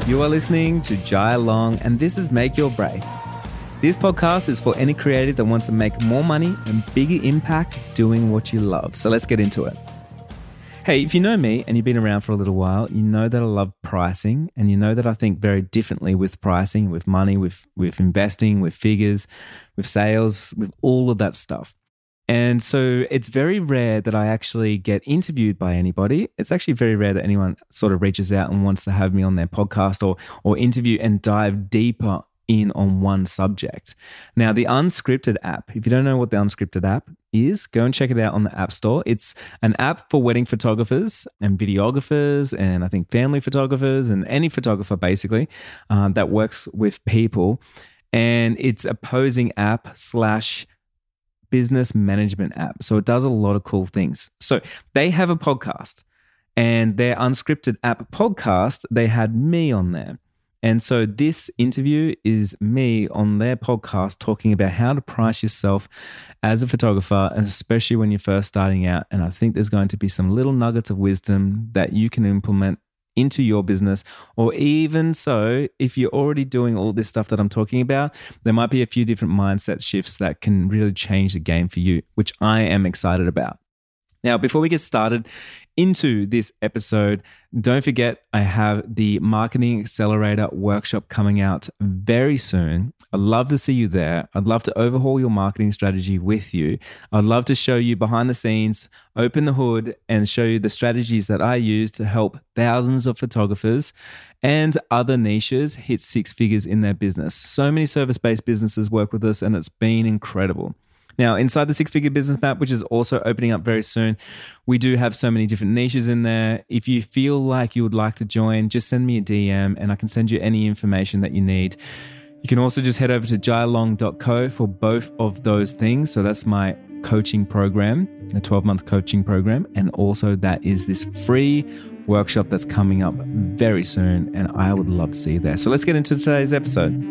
You are listening to Jai Long, and this is Make Your Break. This podcast is for any creative that wants to make more money and bigger impact doing what you love. So let's get into it. Hey, if you know me and you've been around for a little while, you know that I love pricing, and you know that I think very differently with pricing, with money, with investing, with figures, with sales, with all of that stuff. And so it's very rare that I actually get interviewed by anybody. It's actually very rare that anyone sort of reaches out and wants to have me on their podcast or interview and dive deeper in on one subject. Now, the Unscripted app, if you don't know what the Unscripted app is, go and check it out on the App Store. It's an app for wedding photographers and videographers and I think family photographers and any photographer basically that works with people. And it's a posing app / business management app. So it does a lot of cool things. So they have a podcast, and their Unscripted app podcast, they had me on there. And so this interview is me on their podcast talking about how to price yourself as a photographer, and especially when you're first starting out. And I think there's going to be some little nuggets of wisdom that you can implement into your business, or even so, if you're already doing all this stuff that I'm talking about, there might be a few different mindset shifts that can really change the game for you, which I am excited about. Now, before we get started into this episode, don't forget I have the Marketing Accelerator workshop coming out very soon. I'd love to see you there. I'd love to overhaul your marketing strategy with you. I'd love to show you behind the scenes, open the hood, and show you the strategies that I use to help thousands of photographers and other niches hit six figures in their business. So many service-based businesses work with us, and it's been incredible. Now, inside the Six Figure Business Map, which is also opening up very soon, we do have so many different niches in there. If you feel like you would like to join, just send me a DM and I can send you any information that you need. You can also just head over to jailong.co for both of those things. So that's my coaching program, a 12-month coaching program. And also that is this free workshop that's coming up very soon. And I would love to see you there. So let's get into today's episode.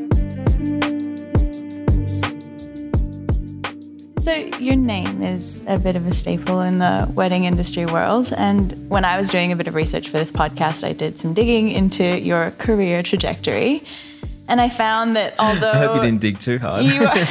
So your name is a bit of a staple in the wedding industry world. And when I was doing a bit of research for this podcast, I did some digging into your career trajectory. And I found that although... I hope you didn't dig too hard.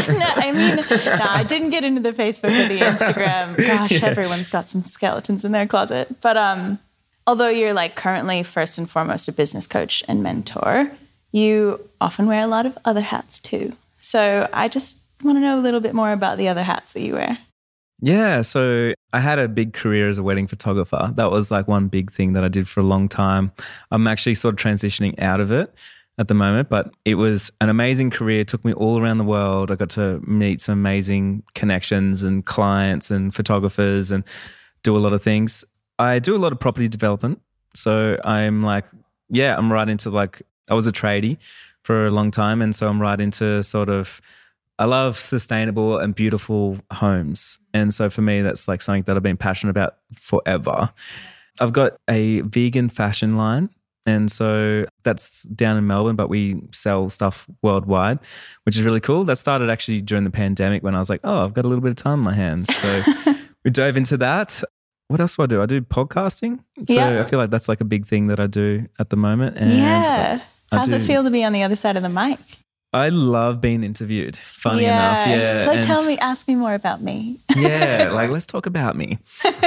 I didn't get into the Facebook or the Instagram. Gosh, yeah. Everyone's got some skeletons in their closet. But although you're like currently first and foremost a business coach and mentor, you often wear a lot of other hats too. So I just want to know a little bit more about the other hats that you wear. Yeah, so I had a big career as a wedding photographer. That was like one big thing that I did for a long time. I'm actually sort of transitioning out of it at the moment, but it was an amazing career. It took me all around the world. I got to meet some amazing connections and clients and photographers and do a lot of things. I do a lot of property development. So I'm right into I was a tradie for a long time. And so I'm right into I love sustainable and beautiful homes. And so for me, that's like something that I've been passionate about forever. I've got a vegan fashion line. And so that's down in Melbourne, but we sell stuff worldwide, which is really cool. That started actually during the pandemic when I was like, I've got a little bit of time on my hands. So we dove into that. What else do? I do podcasting. So yeah. I feel like that's like a big thing that I do at the moment. And yeah. How's it feel to be on the other side of the mic? I love being interviewed, funny enough. Yeah. Ask me more about me. Yeah, let's talk about me.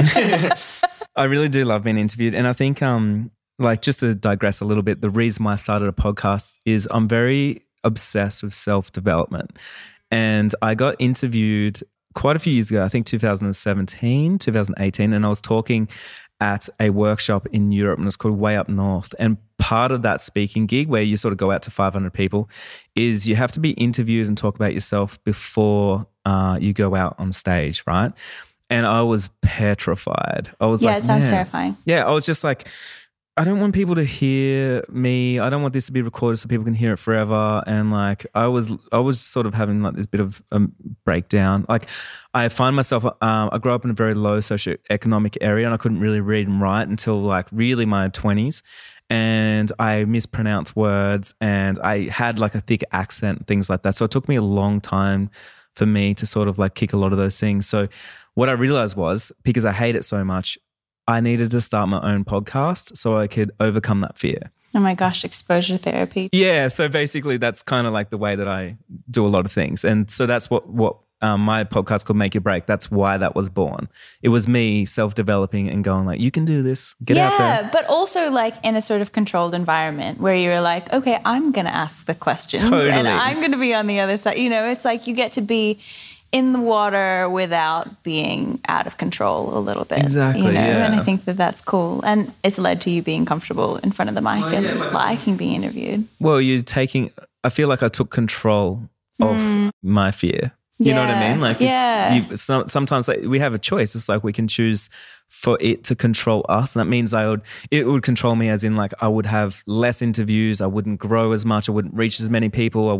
I really do love being interviewed. And I think, just to digress a little bit, the reason why I started a podcast is I'm very obsessed with self-development. And I got interviewed quite a few years ago, I think 2017, 2018, and I was talking at a workshop in Europe, and it's called Way Up North. And part of that speaking gig, where you sort of go out to 500 people, is you have to be interviewed and talk about yourself before you go out on stage, right? And I was petrified. I was it sounds terrifying. Yeah, I was just like, I don't want people to hear me. I don't want this to be recorded so people can hear it forever. And I was sort of having this bit of a breakdown. I find myself, I grew up in a very low socioeconomic area, and I couldn't really read and write until really my 20s. And I mispronounced words, and I had a thick accent, things like that. So it took me a long time for me to sort of kick a lot of those things. So what I realized was, because I hate it so much, I needed to start my own podcast so I could overcome that fear. Oh my gosh, exposure therapy. Yeah, so basically that's kind of like the way that I do a lot of things. And so that's what my podcast called Make Your Break. That's why that was born. It was me self-developing and going like, you can do this, get out there. Yeah, but also like in a sort of controlled environment where you're like, okay, I'm going to ask the questions and I'm going to be on the other side. You know, it's like you get to be in the water without being out of control a little bit. Exactly, you know? yeah. And I think that that's cool. And it's led to you being comfortable in front of the mic and liking being interviewed. Well, I feel like I took control of my fear. You know what I mean? Like sometimes like, we have a choice. It's like we can choose for it to control us. And that means it would control me as in like I would have less interviews. I wouldn't grow as much. I wouldn't reach as many people.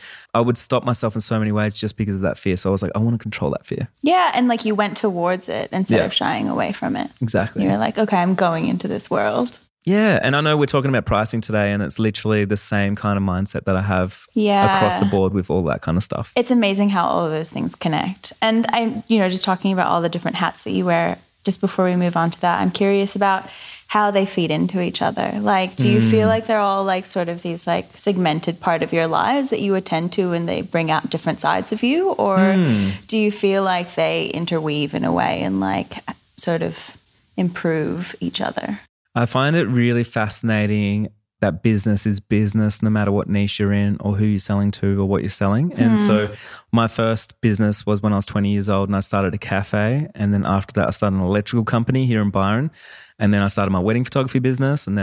I would stop myself in so many ways just because of that fear. So I was like, I want to control that fear. Yeah. And like you went towards it instead of shying away from it. Exactly. You're like, okay, I'm going into this world. Yeah. And I know we're talking about pricing today and it's literally the same kind of mindset that I have across the board with all that kind of stuff. It's amazing how all of those things connect. And I, just talking about all the different hats that you wear, just before we move on to that, I'm curious about how they feed into each other. Like, do you feel like they're all like sort of these like segmented part of your lives that you attend to and they bring out different sides of you? Or do you feel like they interweave in a way and like sort of improve each other? I find it really fascinating that business is business no matter what niche you're in or who you're selling to or what you're selling. And so my first business was when I was 20 years old and I started a cafe. And then after that, I started an electrical company here in Byron. And then I started my wedding photography business and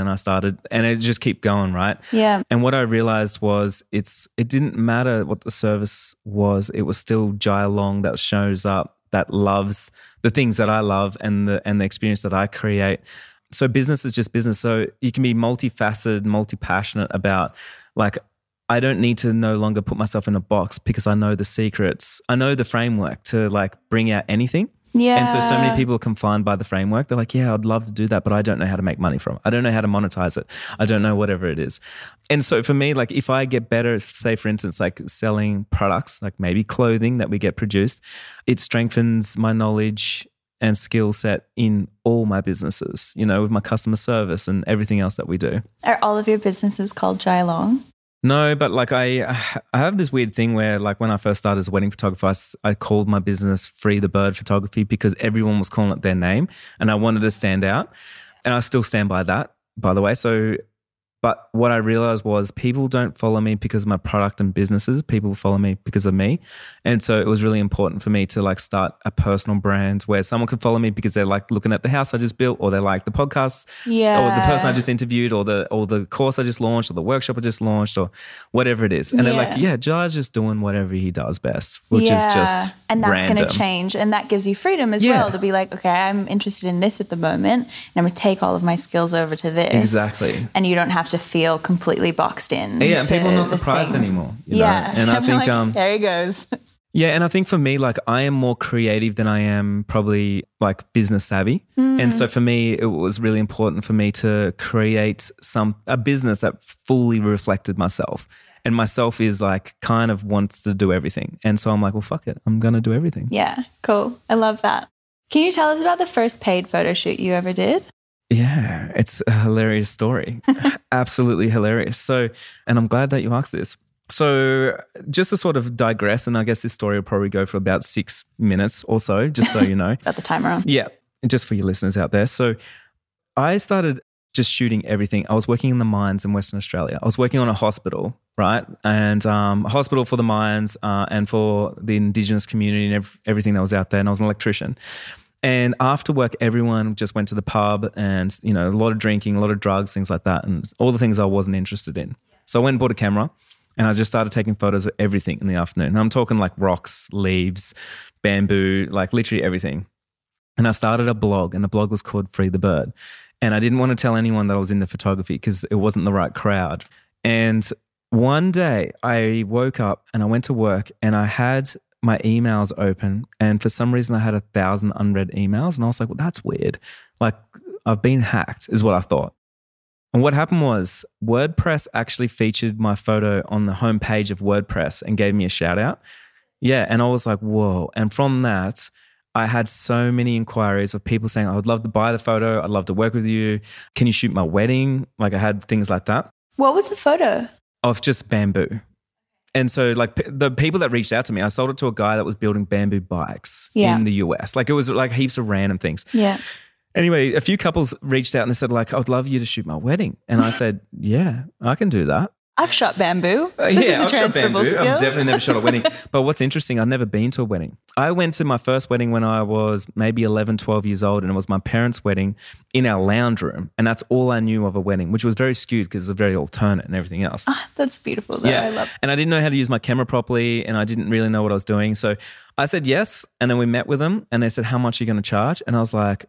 it just kept going, right? Yeah. And what I realized was it didn't matter what the service was. It was still Jai Long that shows up, that loves the things that I love and the experience that I create. So business is just business. So you can be multifaceted, multi-passionate about like, I don't need to no longer put myself in a box because I know the secrets. I know the framework to like bring out anything. Yeah. And so many people are confined by the framework. They're like, yeah, I'd love to do that, but I don't know how to make money from it. I don't know how to monetize it. I don't know whatever it is. And so for me, like if I get better, say for instance, like selling products, like maybe clothing that we get produced, it strengthens my knowledge and skill set in all my businesses, with my customer service and everything else that we do. Are all of your businesses called Jai Long? No, but like I have this weird thing where like when I first started as a wedding photographer, I called my business Free the Bird Photography because everyone was calling it their name and I wanted to stand out. And I still stand by that, by the way. But what I realized was people don't follow me because of my product and businesses. People follow me because of me. And so it was really important for me to like start a personal brand where someone could follow me because they're like looking at the house I just built or they like the podcast or the person I just interviewed or the course I just launched or the workshop I just launched or whatever it is. And they're like, yeah, Jai's just doing whatever he does best, which is just and that's random. going to change. And that gives you freedom as well to be like, okay, I'm interested in this at the moment and I'm going to take all of my skills over to this. Exactly. And you don't have to feel completely boxed in. Yeah, people are not surprised anymore. You know? And I think like, there he goes. Yeah, and I think for me, like I am more creative than I am probably like business savvy. And so for me, it was really important for me to create a business that fully reflected myself. And myself is like kind of wants to do everything. And so I'm like, well, fuck it. I'm going to do everything. Yeah, cool. I love that. Can you tell us about the first paid photo shoot you ever did? Yeah, it's a hilarious story. Absolutely hilarious. So, and I'm glad that you asked this. So just to sort of digress, and I guess this story will probably go for about 6 minutes or so, just so you know. Got the timer on. Yeah, just for your listeners out there. So I started just shooting everything. I was working in the mines in Western Australia. I was working on a hospital, right? And a hospital for the mines and for the Indigenous community and everything that was out there. And I was an electrician. And after work, everyone just went to the pub and, a lot of drinking, a lot of drugs, things like that, and all the things I wasn't interested in. So I went and bought a camera and I just started taking photos of everything in the afternoon. And I'm talking like rocks, leaves, bamboo, like literally everything. And I started a blog and the blog was called Free the Bird. And I didn't want to tell anyone that I was into photography because it wasn't the right crowd. And one day I woke up and I went to work and I had my emails open and for some reason I had 1,000 unread emails and I was like, well, that's weird. Like I've been hacked is what I thought. And what happened was WordPress actually featured my photo on the homepage of WordPress and gave me a shout out. Yeah. And I was like, whoa. And from that, I had so many inquiries of people saying, I would love to buy the photo. I'd love to work with you. Can you shoot my wedding? Like I had things like that. What was the photo? Of just bamboo. And so like the people that reached out to me, I sold it to a guy that was building bamboo bikes in the US. Like it was like heaps of random things. Yeah. Anyway, a few couples reached out and they said like, I would love you to shoot my wedding. And I said, yeah, I can do that. I've shot bamboo. This is a transferable skill. I've definitely never shot a wedding. But what's interesting, I've never been to a wedding. I went to my first wedding when I was maybe 11, 12 years old, and it was my parents' wedding in our lounge room. And that's all I knew of a wedding, which was very skewed because it's very alternate and everything else. That's beautiful though. I love it. And I didn't know how to use my camera properly, and I didn't really know what I was doing. So I said yes. And then we met with them and they said, how much are you going to charge? And I was like,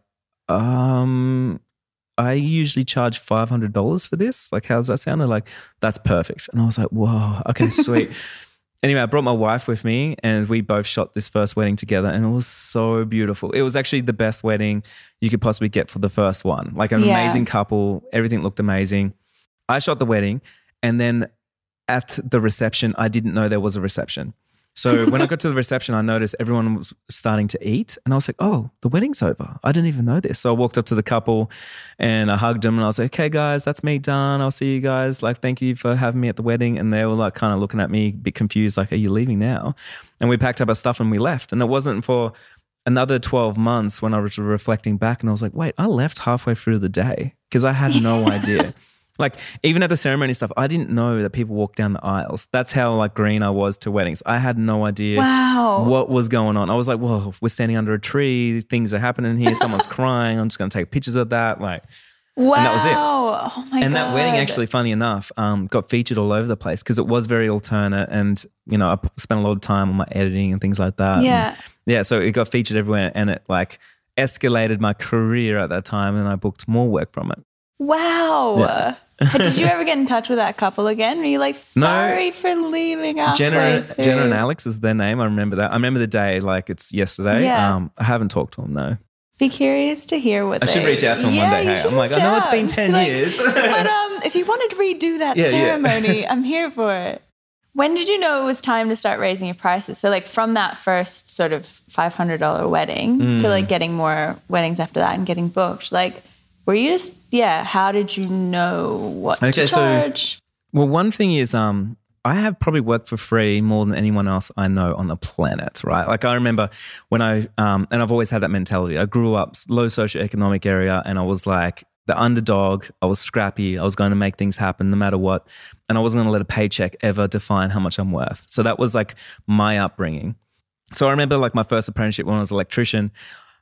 I usually charge $500 for this. Like, how does that sound? They're like, that's perfect. And I was like, whoa, okay, sweet. Anyway, I brought my wife with me and we both shot this first wedding together and it was so beautiful. It was actually the best wedding you could possibly get for the first one. Like an amazing couple. Everything looked amazing. I shot the wedding and then at the reception, I didn't know there was a reception. So when I got to the reception, I noticed everyone was starting to eat and I was like, oh, the wedding's over. I didn't even know this. So I walked up to the couple and I hugged them and I was like, okay, guys, that's me done. I'll see you guys. Like, thank you for having me at the wedding. And they were like kind of looking at me a bit confused, like, are you leaving now? And we packed up our stuff and we left. And it wasn't for another 12 months when I was reflecting back and I was like, wait, I left halfway through the day because I had no idea. Like even at the ceremony stuff, I didn't know that people walk down the aisles. That's how like green I was to weddings. I had no idea what was going on. I was like, whoa, we're standing under a tree. Things are happening here. Someone's crying. I'm just going to take pictures of that. Like, wow. And that was it. Oh my God. And that wedding actually, funny enough, got featured all over the place because it was very alternate. And, you know, I spent a lot of time on my editing and things like that. Yeah. And so it got featured everywhere and it like escalated my career at that time and I booked more work from it. Wow. Yeah. Did you ever get in touch with that couple again? Were you like, sorry for leaving halfway through? Jenna and Alex is their name. I remember that. I remember the day like it's yesterday. Yeah. I haven't talked to them, no. Be curious to hear what I should reach out to them one day. Hey, I'm like, I know it's been 10 years. But if you wanted to redo that ceremony, I'm here for it. When did you know it was time to start raising your prices? So like from that first sort of $500 wedding to like getting more weddings after that and getting booked, like were you just, how did you know what to charge? So, well, one thing is I have probably worked for free more than anyone else I know on the planet, right? Like I remember when and I've always had that mentality. I grew up low socioeconomic area and I was like the underdog. I was scrappy. I was going to make things happen no matter what. And I wasn't going to let a paycheck ever define how much I'm worth. So that was like my upbringing. So I remember like my first apprenticeship when I was an electrician,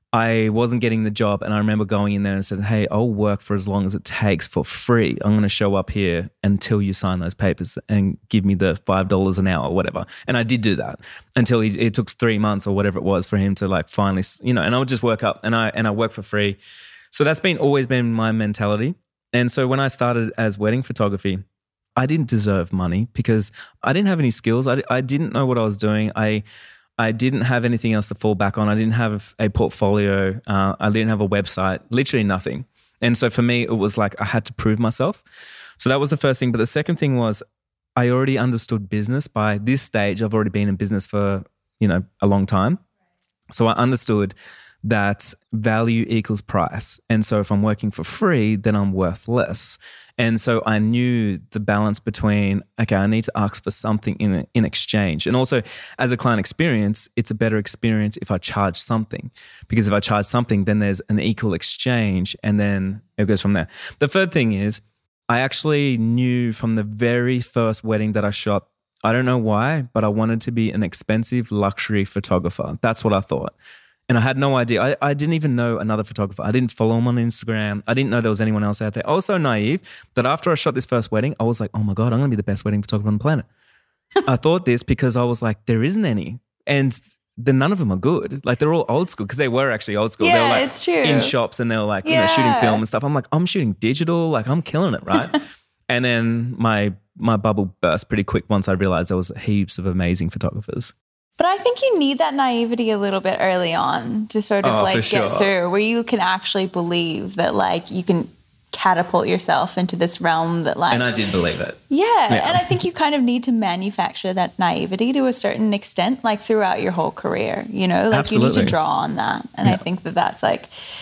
I wasn't getting the job and I remember going in there and said, hey, I'll work for as long as it takes for free. I'm going to show up here until you sign those papers and give me the $5 an hour or whatever. And I did do that until it took 3 months or whatever it was for him to like finally, you know, and I would just work up and I work for free. So that's always been my mentality. And so when I started as wedding photography, I didn't deserve money because I didn't have any skills. I didn't know what I was doing. I didn't have anything else to fall back on. I didn't have a portfolio. I didn't have a website, literally nothing. And so for me, it was like I had to prove myself. So that was the first thing. But the second thing was I already understood business. By this stage, I've already been in business for, you know, a long time. So I understood that value equals price. And so if I'm working for free, then I'm worth less. And so I knew the balance between, okay, I need to ask for something in exchange. And also as a client experience, it's a better experience if I charge something. Because if I charge something, then there's an equal exchange and then it goes from there. The third thing is I actually knew from the very first wedding that I shot, I don't know why, but I wanted to be an expensive luxury photographer. That's what I thought. And I had no idea. I didn't even know another photographer. I didn't follow him on Instagram. I didn't know there was anyone else out there. I was so naive that after I shot this first wedding, I was like, oh my God, I'm going to be the best wedding photographer on the planet. I thought this because I was like, there isn't any. And then none of them are good. Like they're all old school because they were actually old school. Yeah, they were like it's true. in shops and they were like, you know, shooting film and stuff. I'm like, I'm shooting digital. Like I'm killing it, right? And then my bubble burst pretty quick once I realized there was heaps of amazing photographers. But I think you need that naivety a little bit early on to sort of get through where you can actually believe that like you can catapult yourself into this realm that like... And I did believe it. Yeah. And I think you kind of need to manufacture that naivety to a certain extent, like throughout your whole career, you know, like Absolutely. you need to draw on that. And I think that that's like,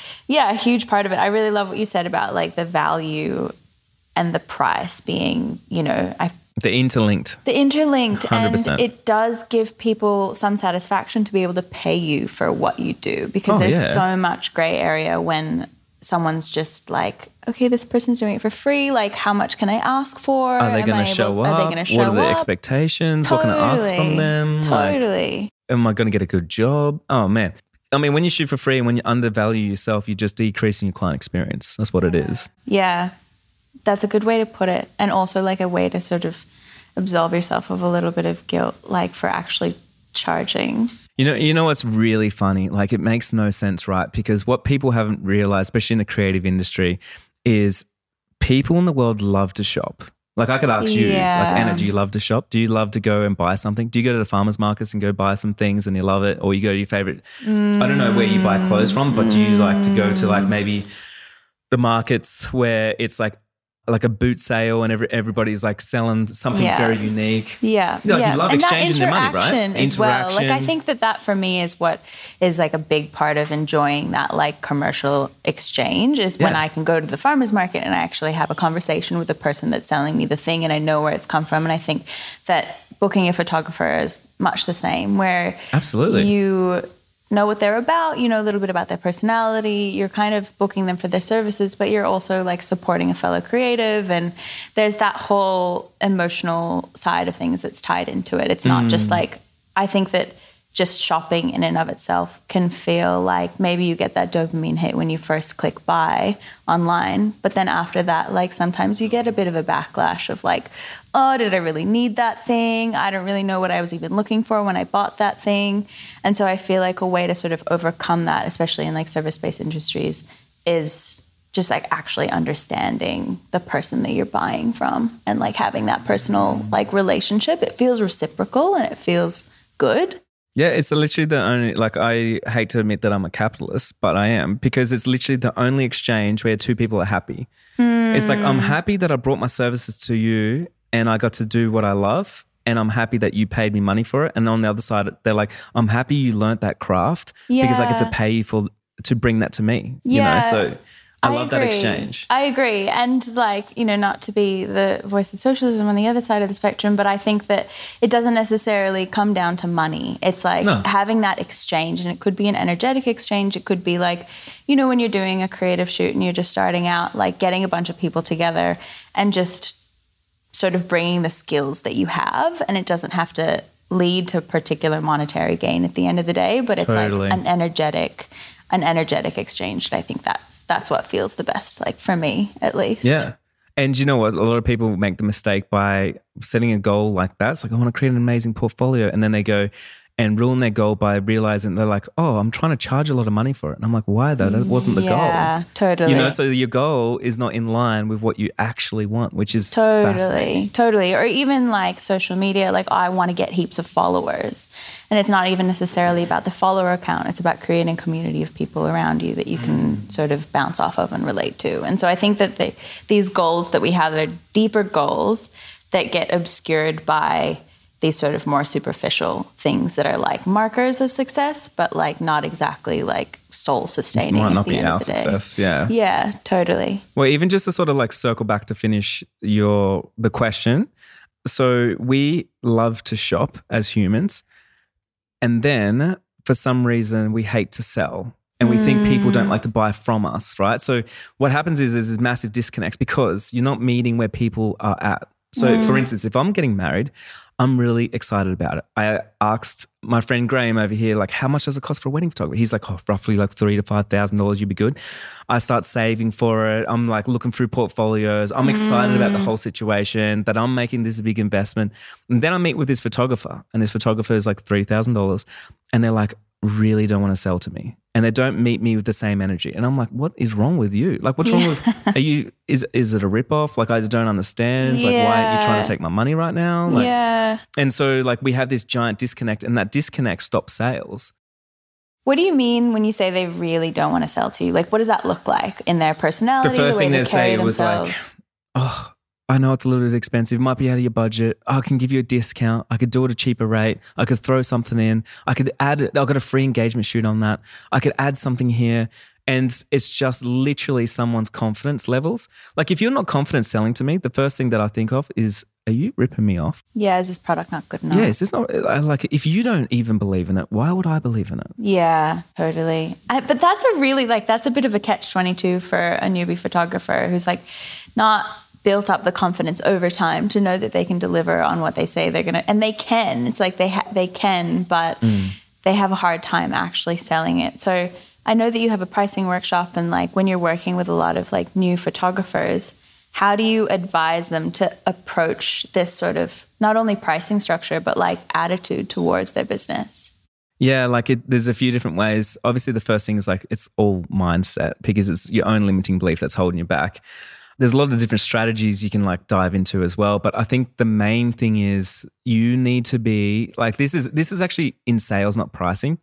a huge part of it. I really love what you said about like the value and the price being, you know, The interlinked. 100%. And And it does give people some satisfaction to be able to pay you for what you do, because there's so much gray area when someone's just like, okay, this person's doing it for free. Like, how much can I ask for? Are they going to show up? Are they going to show up? What are the expectations? Totally. What can I ask from them? Totally. Like, am I going to get a good job? Oh, man. I mean, when you shoot for free and when you undervalue yourself, you're just decreasing your client experience. That's what it is. Yeah. That's a good way to put it. And also like a way to sort of absolve yourself of a little bit of guilt, like for actually charging. You know what's really funny? Like, it makes no sense, right? Because what people haven't realized, especially in the creative industry, is people in the world love to shop. Like, I could ask you, like, Anna, do you love to shop? Do you love to go and buy something? Do you go to the farmers markets and go buy some things and you love it? Or you go to your favorite, I don't know where you buy clothes from, but do you like to go to like maybe the markets where it's like a boot sale and everybody's like selling something very unique. Yeah. You love and exchanging that their money, right? interaction as well. Like, I think that for me is what is like a big part of enjoying that like commercial exchange is when I can go to the farmer's market and I actually have a conversation with the person that's selling me the thing and I know where it's come from. And I think that booking a photographer is much the same, where absolutely you know what they're about, you know a little bit about their personality, you're kind of booking them for their services, but you're also like supporting a fellow creative, and there's that whole emotional side of things that's tied into it. It's not just like, I think that just shopping in and of itself can feel like maybe you get that dopamine hit when you first click buy online, but then after that, like sometimes you get a bit of a backlash of like, oh, did I really need that thing? I don't really know what I was even looking for when I bought that thing. And so I feel like a way to sort of overcome that, especially in like service-based industries, is just like actually understanding the person that you're buying from and like having that personal like relationship. It feels reciprocal and it feels good. Yeah, it's literally the only, like, I hate to admit that I'm a capitalist, but I am, because it's literally the only exchange where two people are happy. It's like, I'm happy that I brought my services to you and I got to do what I love, and I'm happy that you paid me money for it. And on the other side, they're like, I'm happy you learnt that craft because I get to pay you to bring that to me. Yeah. You know, so I love agree. that exchange. I agree. And like, you know, not to be the voice of socialism on the other side of the spectrum, but I think that it doesn't necessarily come down to money. It's like having that exchange, and it could be an energetic exchange. It could be like, you know, when you're doing a creative shoot and you're just starting out, like getting a bunch of people together and just sort of bringing the skills that you have, and it doesn't have to lead to particular monetary gain at the end of the day, but it's like an energetic exchange. And I think that's what feels the best, like for me at least. Yeah. And you know what? A lot of people make the mistake by setting a goal like that. It's like, I want to create an amazing portfolio. And then they go and ruin their goal by realizing they're like, oh, I'm trying to charge a lot of money for it. And I'm like, why though? That wasn't the goal. Yeah, totally. You know, so your goal is not in line with what you actually want, which is fascinating. Totally. Or even like social media, like, oh, I want to get heaps of followers. And it's not even necessarily about the follower count. It's about creating a community of people around you that you can sort of bounce off of and relate to. And so I think that these goals that we have, they're deeper goals that get obscured by these sort of more superficial things that are like markers of success, but like not exactly like soul sustaining. It might not at the be end our of the day. success. Yeah. Yeah, totally. Well, even just to sort of like circle back to finish the question. So we love to shop as humans, and then for some reason we hate to sell. And we think people don't like to buy from us, right? So what happens is there's this massive disconnect because you're not meeting where people are at. So for instance, if I'm getting married, I'm really excited about it. I asked my friend Graham over here, like, how much does it cost for a wedding photography? He's like, oh, roughly like $3,000 to $5,000, you'd be good. I start saving for it. I'm like looking through portfolios. I'm excited about the whole situation, that I'm making this big investment. And then I meet with this photographer, and this photographer is like $3,000. And they're like, really don't want to sell to me. And they don't meet me with the same energy. And I'm like, what is wrong with you? Like, what's wrong with, is it a ripoff? Like, I just don't understand. Like, why are you trying to take my money right now? Like, and so like we have this giant disconnect, and that disconnect stops sales. What do you mean when you say they really don't want to sell to you? Like, what does that look like in their personality, the way they carry themselves? Oh, I know it's a little bit expensive. It might be out of your budget. I can give you a discount. I could do it at a cheaper rate. I could throw something in. I've got a free engagement shoot on that. I could add something here. And it's just literally someone's confidence levels. Like if you're not confident selling to me, the first thing that I think of is, are you ripping me off? Yeah, is this product not good enough? Yeah, is this not, like if you don't even believe in it, why would I believe in it? Yeah, totally. But that's that's a bit of a catch-22 for a newbie photographer who's like not built up the confidence over time to know that they can deliver on what they say they're going to, and they can. It's like they can, but they have a hard time actually selling it. So I know that you have a pricing workshop, and like when you're working with a lot of like new photographers, how do you advise them to approach this sort of not only pricing structure, but like attitude towards their business? Yeah, like there's a few different ways. Obviously, the first thing is like it's all mindset because it's your own limiting belief that's holding you back. There's a lot of different strategies you can like dive into as well. But I think the main thing is you need to be like, this is actually in sales, not pricing.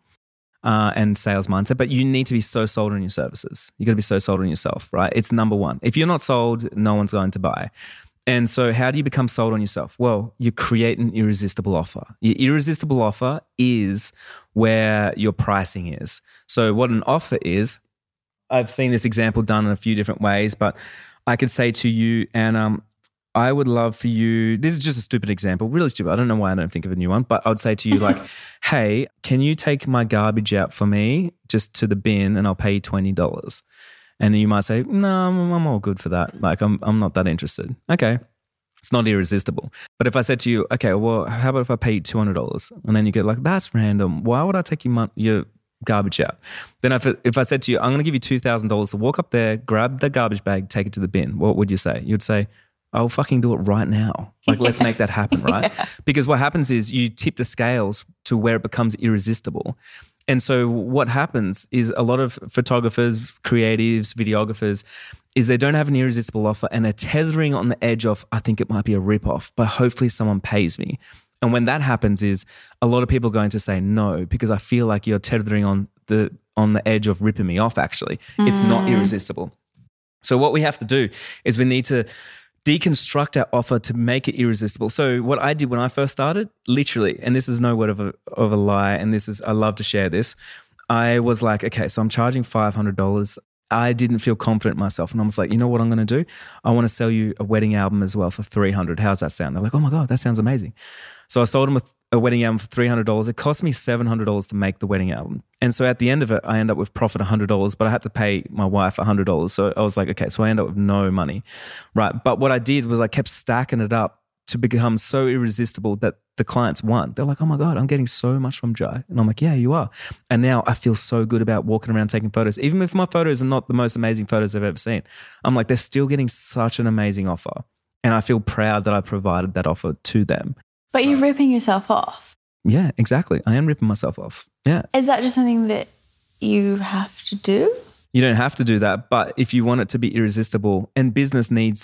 And sales mindset, but you need to be so sold on your services. You got to be so sold on yourself, right? It's number one. If you're not sold, no one's going to buy. And so how do you become sold on yourself? Well, you create an irresistible offer. Your irresistible offer is where your pricing is. So what an offer is, I've seen this example done in a few different ways, but I could say to you, and I would love for you, this is just a stupid example, really stupid. I don't know why I don't think of a new one, but I would say to you like, hey, can you take my garbage out for me just to the bin and I'll pay you $20? And you might say, no, I'm all good for that. Like I'm not that interested. Okay. It's not irresistible. But if I said to you, okay, well, how about if I pay you $200? And then you get like, that's random. Why would I take your garbage out? Then if I said to you, I'm going to give you $2,000 to walk up there, grab the garbage bag, take it to the bin, what would you say? You'd say, I'll fucking do it right now. Like, let's make that happen, right? Yeah. Because what happens is you tip the scales to where it becomes irresistible. And so what happens is a lot of photographers, creatives, videographers, is they don't have an irresistible offer and they're tethering on the edge of, I think it might be a ripoff, but hopefully someone pays me. And when that happens is a lot of people are going to say no, because I feel like you're tethering on the edge of ripping me off actually. It's not irresistible. So what we have to do is we need to deconstruct our offer to make it irresistible. So what I did when I first started, literally, and this is no word of a lie, and I love to share this. I was like, okay, so I'm charging $500. I didn't feel confident in myself. And I was like, you know what I'm going to do? I want to sell you a wedding album as well for $300. How's that sound? They're like, oh my God, that sounds amazing. So I sold them a wedding album for $300. It cost me $700 to make the wedding album. And so at the end of it, I end up with profit $100, but I had to pay my wife $100. So I was like, okay, so I end up with no money, right? But what I did was I kept stacking it up to become so irresistible that the clients won. They're like, oh my God, I'm getting so much from Jai. And I'm like, yeah, you are. And now I feel so good about walking around taking photos. Even if my photos are not the most amazing photos I've ever seen, I'm like, they're still getting such an amazing offer. And I feel proud that I provided that offer to them. But you're ripping yourself off. Yeah, exactly. I am ripping myself off. Yeah. Is that just something that you have to do? You don't have to do that, but if you want it to be irresistible, and you need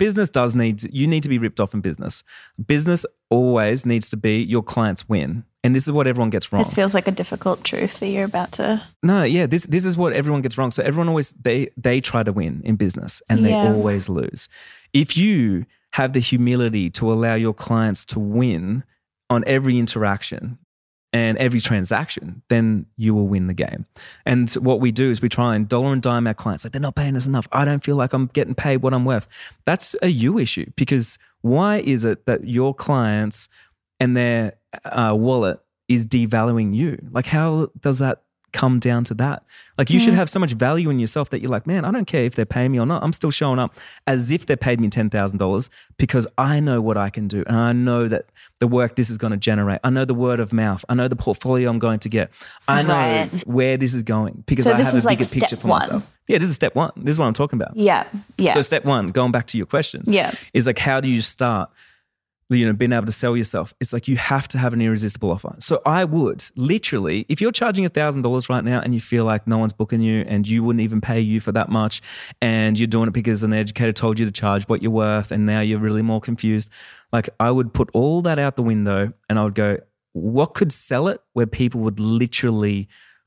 to be ripped off in business. Business always needs to be your clients win. And this is what everyone gets wrong. This feels like a difficult truth that you're about to... No, yeah, this is what everyone gets wrong. So everyone always, they try to win in business and they always lose. If you have the humility to allow your clients to win on every interaction and every transaction, then you will win the game. And what we do is we try and dollar and dime our clients. Like, they're not paying us enough. I don't feel like I'm getting paid what I'm worth. That's a you issue, because why is it that your clients and their wallet is devaluing you? Like, how does that come down to that? Like, you should have so much value in yourself that you're like, man, I don't care if they're paying me or not. I'm still showing up as if they paid me $10,000 because I know what I can do. And I know that the work this is going to generate. I know the word of mouth. I know the portfolio I'm going to get. I know where this is going because I have a bigger picture for myself. Yeah, this is step one. This is what I'm talking about. Yeah. Yeah. So step one, going back to your question, is like, how do you start being able to sell yourself? It's like you have to have an irresistible offer. So I would literally, if you're charging $1,000 right now and you feel like no one's booking you and you wouldn't even pay you for that much and you're doing it because an educator told you to charge what you're worth and now you're really more confused, like I would put all that out the window and I would go, what could sell it where people would literally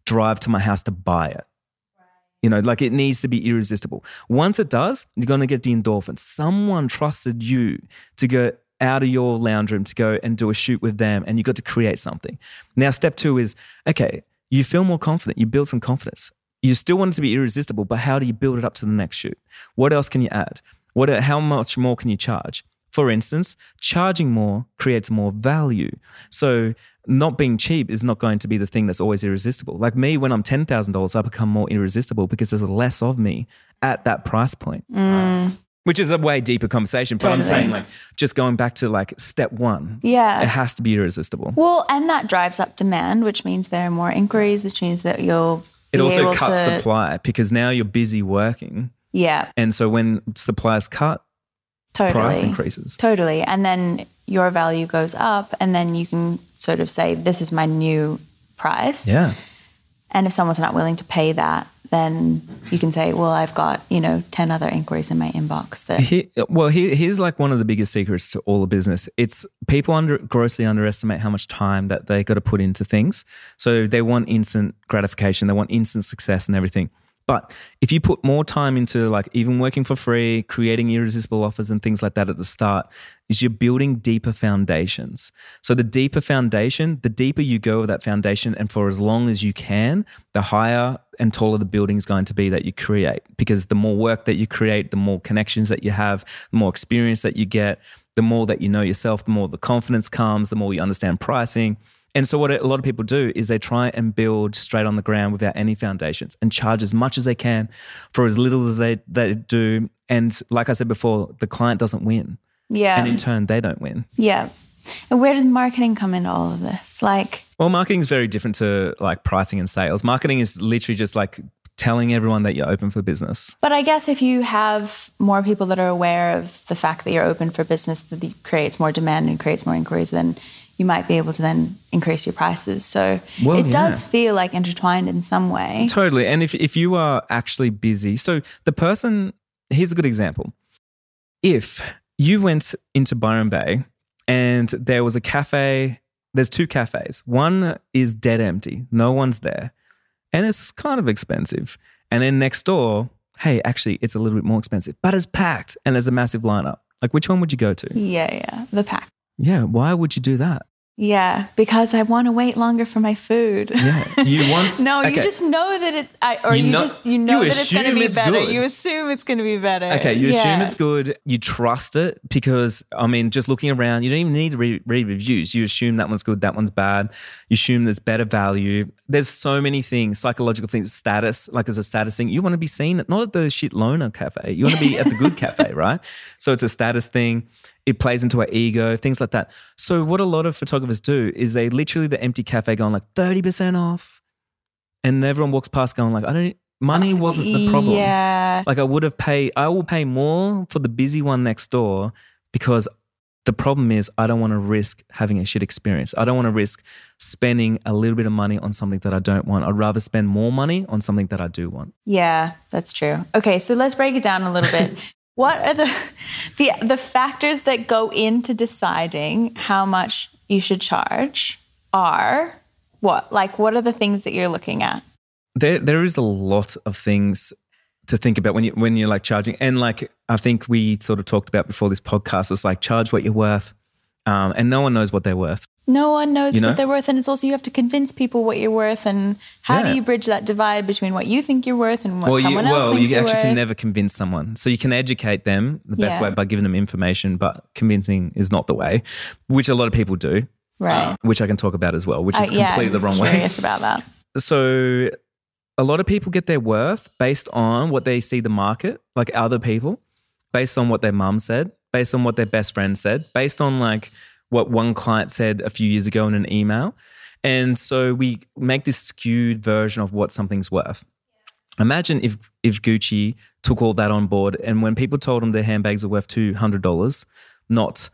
drive to my house to buy it. You know, like it needs to be irresistible. Once it does, you're going to get the endorphins. Someone trusted you to go out of your lounge room to go and do a shoot with them, and you got to create something. Now, step 2 is, okay, you feel more confident. You build some confidence. You still want it to be irresistible, but how do you build it up to the next shoot? What else can you add? How much more can you charge? For instance, charging more creates more value. So not being cheap is not going to be the thing that's always irresistible. Like me, when I'm $10,000, I become more irresistible because there's less of me at that price point. Which is a way deeper conversation. But I'm saying, like, just going back to like step 1. Yeah. It has to be irresistible. Well, and that drives up demand, which means there are more inquiries, which means that you'll It be also able cuts to, supply because now you're busy working. Yeah. And so when supply's cut, price increases. Totally. And then your value goes up, and then you can sort of say, this is my new price. Yeah. And if someone's not willing to pay that, then you can say, well, I've got, 10 other inquiries in my inbox. Here's like one of the biggest secrets to all of business. It's people grossly underestimate how much time that they got to put into things. So they want instant gratification. They want instant success and everything. But if you put more time into like even working for free, creating irresistible offers and things like that at the start, is you're building deeper foundations. So the deeper foundation, the deeper you go with that foundation, and for as long as you can, the higher and taller the building is going to be that you create. Because the more work that you create, the more connections that you have, the more experience that you get, the more that you know yourself, the more the confidence comes, the more you understand pricing. And so what a lot of people do is they try and build straight on the ground without any foundations and charge as much as they can for as little as they do. And like I said before, the client doesn't win. Yeah. And in turn, they don't win. Yeah. And where does marketing come into all of this? Well, marketing is very different to like pricing and sales. Marketing is literally just like telling everyone that you're open for business. But I guess if you have more people that are aware of the fact that you're open for business, that creates more demand and creates more inquiries, then you might be able to then increase your prices. So it does feel like intertwined in some way. Totally. And if you are actually busy, so the person, here's a good example. If you went into Byron Bay and there was a cafe, there's 2 cafes. One is dead empty. No one's there. And it's kind of expensive. And then next door, hey, actually, it's a little bit more expensive, but it's packed and there's a massive lineup. Like, which one would you go to? Yeah. The pack. Yeah. Why would you do that? Yeah, because I want to wait longer for my food. Yeah, you want. No, okay. You just know that it, you know that it's going to be better. Good. You assume it's going to be better. Okay, you assume it's good. You trust it because, I mean, just looking around, you don't even need to read reviews. You assume that one's good, that one's bad. You assume there's better value. There's so many things, psychological things, status, like as a status thing. You want to be seen not at the shit loner cafe. You want to be at the good cafe, right? So it's a status thing. It plays into our ego, things like that. So what a lot of photographers do is they literally the empty cafe going like 30% off, and everyone walks past going like, money wasn't the problem. Yeah. Like I will pay more for the busy one next door because the problem is I don't want to risk having a shit experience. I don't want to risk spending a little bit of money on something that I don't want. I'd rather spend more money on something that I do want. Yeah, that's true. Okay, so let's break it down a little bit. What are the factors that go into deciding how much you should charge are what? Like, what are the things that you're looking at? There is a lot of things to think about when you're like charging. And like, I think we sort of talked about before this podcast, it's like charge what you're worth. And no one knows what they're worth. No one knows what they're worth. And it's also, you have to convince people what you're worth. And how do you bridge that divide between what you think you're worth and what someone else thinks you're worth? You actually can never convince someone. So you can educate them the best way by giving them information, but convincing is not the way, which a lot of people do. Right. Which I can talk about as well, which is completely the wrong way. I'm curious about that. So a lot of people get their worth based on what they see the market, like other people, based on what their mum said, based on what their best friend said, based on like what one client said a few years ago in an email. And so we make this skewed version of what something's worth. Imagine if Gucci took all that on board and when people told them their handbags are worth $200, not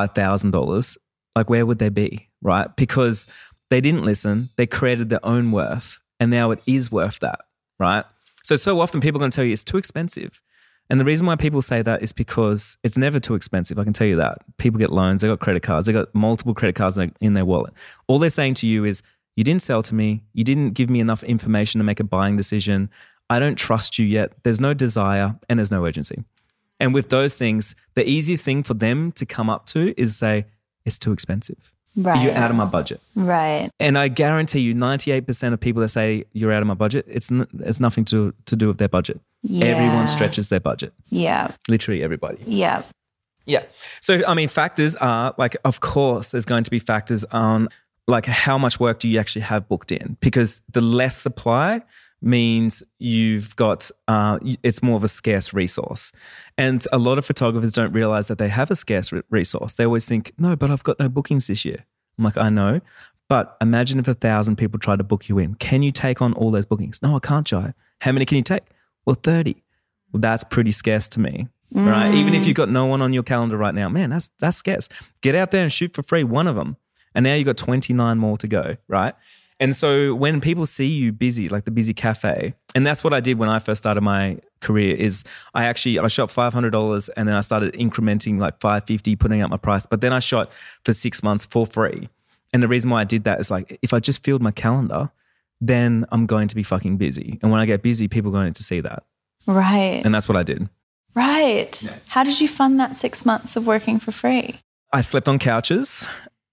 $5,000, like where would they be, right? Because they didn't listen, they created their own worth and now it is worth that, right? So often people are going to tell you it's too expensive. And the reason why people say that is because it's never too expensive. I can tell you that. People get loans, they got credit cards, they got multiple credit cards in their wallet. All they're saying to you is You didn't sell to me. You didn't give me enough information to make a buying decision. I don't trust you yet. There's no desire and there's no urgency. And with those things, the easiest thing for them to come up to is say, it's too expensive. Right. You're out of my budget. Right. And I guarantee you 98% of people that say you're out of my budget, it's nothing to do with their budget. Yeah. Everyone stretches their budget. Yeah. Literally everybody. Yeah. Yeah. So, I mean, factors are like, of course, there's going to be factors on like how much work do you actually have booked in? Because the less supply means you've got, it's more of a scarce resource. And a lot of photographers don't realize that they have a scarce resource. They always think, no, but I've got no bookings this year. I'm like, I know. But imagine if 1,000 people try to book you in. Can you take on all those bookings? No, I can't, Jai. How many can you take? Well, 30. Well, that's pretty scarce to me. Right? Even if you've got no one on your calendar right now, man, that's scarce. Get out there and shoot for free, one of them. And now you've got 29 more to go, right? And so when people see you busy, like the Busy Cafe, and that's what I did when I first started my career is I shot $500 and then I started incrementing like $550, putting up my price. But then I shot for 6 months for free. And the reason why I did that is like, if I just filled my calendar, then I'm going to be fucking busy. And when I get busy, people are going to see that. Right. And that's what I did. Right. Yeah. How did you fund that 6 months of working for free? I slept on couches.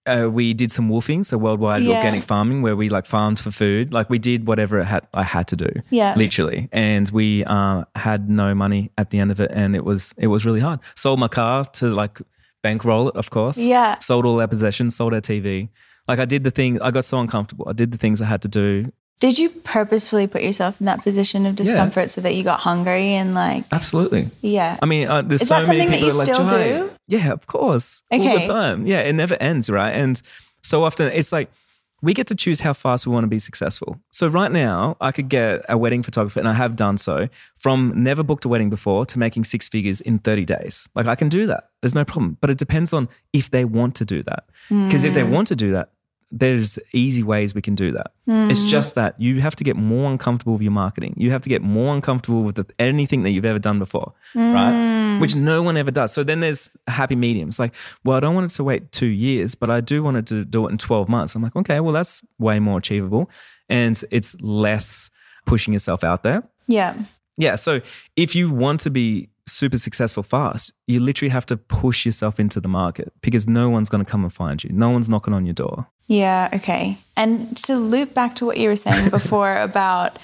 We did some woofing, so worldwide organic farming, where we like farmed for food. Like we did whatever I had to do, literally. And we had no money at the end of it, and it was really hard. Sold my car to like bankroll it, of course. Yeah. Sold all our possessions, sold our TV. Like I did the thing. I got so uncomfortable. I did the things I had to do. Did you purposefully put yourself in that position of discomfort so that you got hungry and like? Absolutely. Yeah. I mean, there's Is so that many something people that you like, still do? Yeah, of course. Okay. All the time. Yeah, it never ends, right? And so often it's like we get to choose how fast we want to be successful. So right now I could get a wedding photographer, and I have done so, from never booked a wedding before to making 6 figures in 30 days. Like I can do that. There's no problem. But it depends on if they want to do that. Because if they want to do that, there's easy ways we can do that. It's just that you have to get more uncomfortable with your marketing. You have to get more uncomfortable with anything that you've ever done before, right? Which no one ever does. So then there's happy mediums. Like, well, I don't want it to wait 2 years, but I do want it to do it in 12 months. I'm like, okay, well, that's way more achievable. And it's less pushing yourself out there. Yeah. Yeah. So if you want to be super successful fast, you literally have to push yourself into the market because no one's going to come and find you. No one's knocking on your door. Yeah, okay. And to loop back to what you were saying before about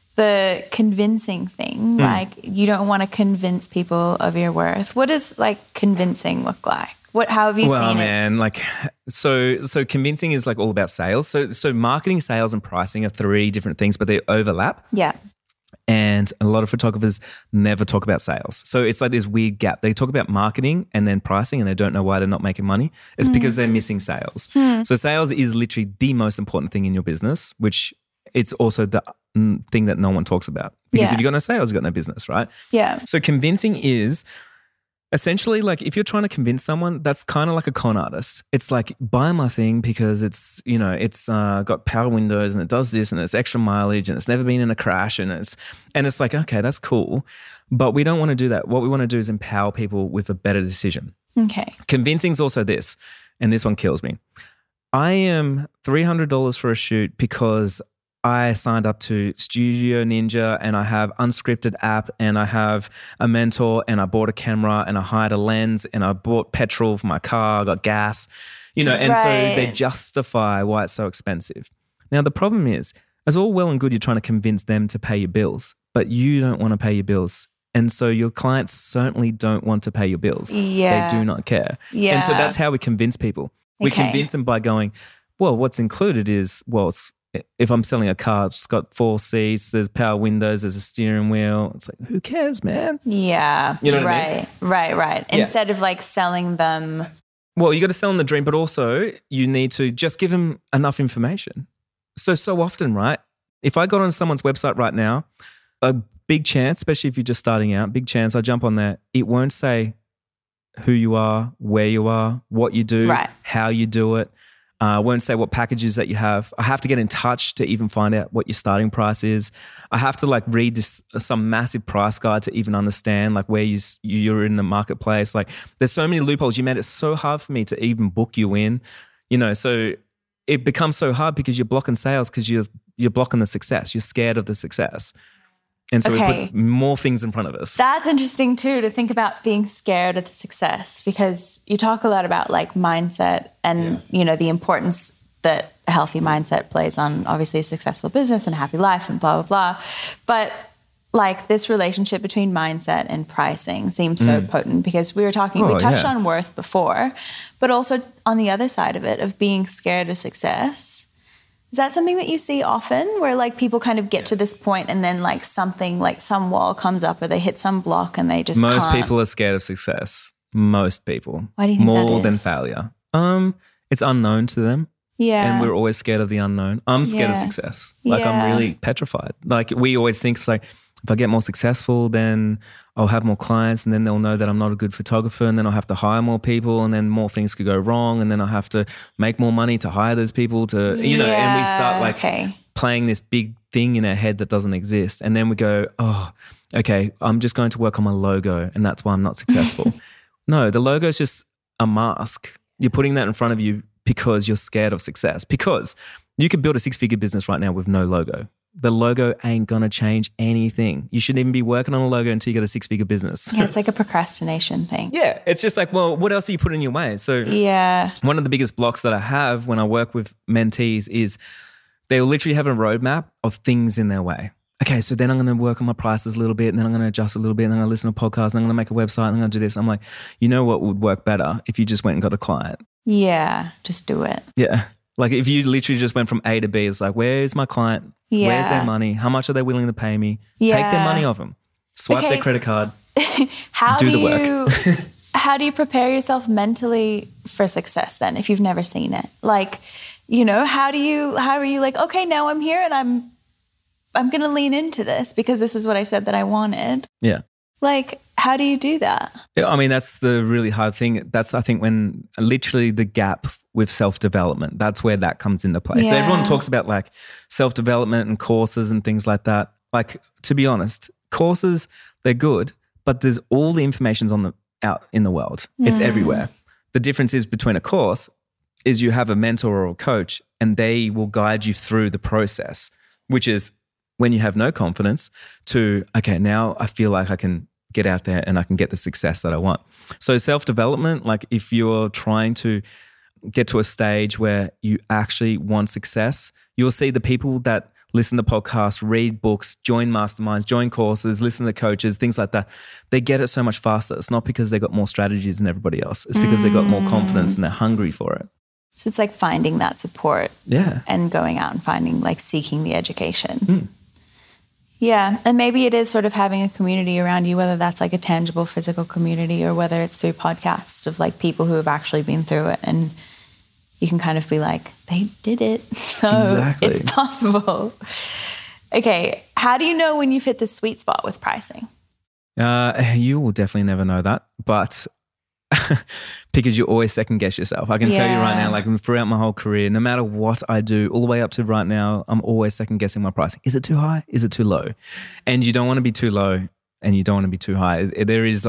the convincing thing, like you don't want to convince people of your worth. What does like convincing look like? How have you seen it? Well, man, like so convincing is like all about sales. So marketing, sales and pricing are 3 different things, but they overlap. Yeah. And a lot of photographers never talk about sales. So it's like this weird gap. They talk about marketing and then pricing and they don't know why they're not making money. It's because they're missing sales. So sales is literally the most important thing in your business, which it's also the thing that no one talks about. Because if you've got no sales, you've got no business, right? Yeah. So convincing is essentially like if you're trying to convince someone, that's kind of like a con artist. It's like, buy my thing because it's, you know, it's got power windows and it does this and it's extra mileage and it's never been in a crash and it's like, okay, that's cool. But we don't want to do that. What we want to do is empower people with a better decision. Okay. Convincing is also this, and this one kills me. I am $300 for a shoot because I signed up to Studio Ninja and I have unscripted app and I have a mentor and I bought a camera and I hired a lens and I bought petrol for my car, I got gas, you know, and so they justify why it's so expensive. Now, the problem is, it's all well and good you're trying to convince them to pay your bills, but you don't want to pay your bills. And so your clients certainly don't want to pay your bills. Yeah. They do not care. Yeah. And so that's how we convince people. We convince them by going, well, what's included is, well, if I'm selling a car, it's got 4 seats, there's power windows, there's a steering wheel. It's like, who cares, man? Yeah. You know what I mean? Right. Yeah. Instead of like selling them. Well, you got to sell them the dream, but also you need to just give them enough information. So often, right? If I got on someone's website right now, a big chance, especially if you're just starting out, big chance I jump on there, it won't say who you are, where you are, what you do, how you do it. Won't say what packages that you have. I have to get in touch to even find out what your starting price is. I have to like read some massive price guide to even understand like where you're in the marketplace. Like there's so many loopholes. You made it so hard for me to even book you in, you know, so it becomes so hard because you're blocking sales because you're blocking the success. You're scared of the success. And so we put more things in front of us. That's interesting too, to think about being scared of the success, because you talk a lot about like mindset and, the importance that a healthy mindset plays on obviously a successful business and a happy life and blah, blah, blah. But like this relationship between mindset and pricing seems so potent, because we touched on worth before, but also on the other side of it, of being scared of success. Is that something that you see often, where like people kind of get to this point and then like something, like some wall comes up or they hit some block and they just Most people are scared of success. Most people. Why do you think that More is? than failure. It's unknown to them. Yeah. And we're always scared of the unknown. I'm scared of success. Like I'm really petrified. Like we always think it's like, if I get more successful, then I'll have more clients, and then they'll know that I'm not a good photographer, and then I'll have to hire more people, and then more things could go wrong, and then I'll have to make more money to hire those people to, and we start like playing this big thing in our head that doesn't exist. And then we go, oh, okay, I'm just going to work on my logo, and that's why I'm not successful. No, the logo is just a mask. You're putting that in front of you because you're scared of success, because you could build a 6-figure business right now with no logo. The logo ain't going to change anything. You shouldn't even be working on a logo until you get a 6-figure business. Yeah, it's like a procrastination thing. Yeah, it's just like, well, what else are you putting in your way? So one of the biggest blocks that I have when I work with mentees is they'll literally have a roadmap of things in their way. Okay, so then I'm going to work on my prices a little bit, and then I'm going to adjust a little bit, and then I'm going to listen to a podcast, and I'm going to make a website, and I'm going to do this. I'm like, you know what would work better if you just went and got a client? Yeah, just do it. Yeah. Like if you literally just went from A to B, it's like, where's my client? Yeah. Where's their money? How much are they willing to pay me? Take their money off them. Swipe their credit card. Do the work. How do you prepare yourself mentally for success then if you've never seen it? Like, how are you like, okay, now I'm here and I'm going to lean into this because this is what I said that I wanted. Yeah. Like, how do you do that? Yeah, I mean, that's the really hard thing. That's, I think, when literally the gap with self-development, that's where that comes into play. Yeah. So everyone talks about like self-development and courses and things like that. Like, to be honest, courses, they're good, but there's all the information's out in the world. It's everywhere. The difference is between a course is you have a mentor or a coach and they will guide you through the process, which is when you have no confidence to, okay, now I feel like I can get out there and I can get the success that I want. So self-development, like if you're trying to get to a stage where you actually want success, you'll see the people that listen to podcasts, read books, join masterminds, join courses, listen to coaches, things like that. They get it so much faster. It's not because they got more strategies than everybody else. It's because they got more confidence and they're hungry for it. So it's like finding that support and going out and finding, like seeking the education. Yeah. And maybe it is sort of having a community around you, whether that's like a tangible physical community or whether it's through podcasts of like people who have actually been through it, and you can kind of be like, they did it. So it's possible. Okay. How do you know when you've hit the sweet spot with pricing? You will definitely never know that, but because you always second guess yourself. I can tell you right now, like throughout my whole career, no matter what I do, all the way up to right now, I'm always second guessing my pricing. Is it too high? Is it too low? And you don't want to be too low and you don't want to be too high. There is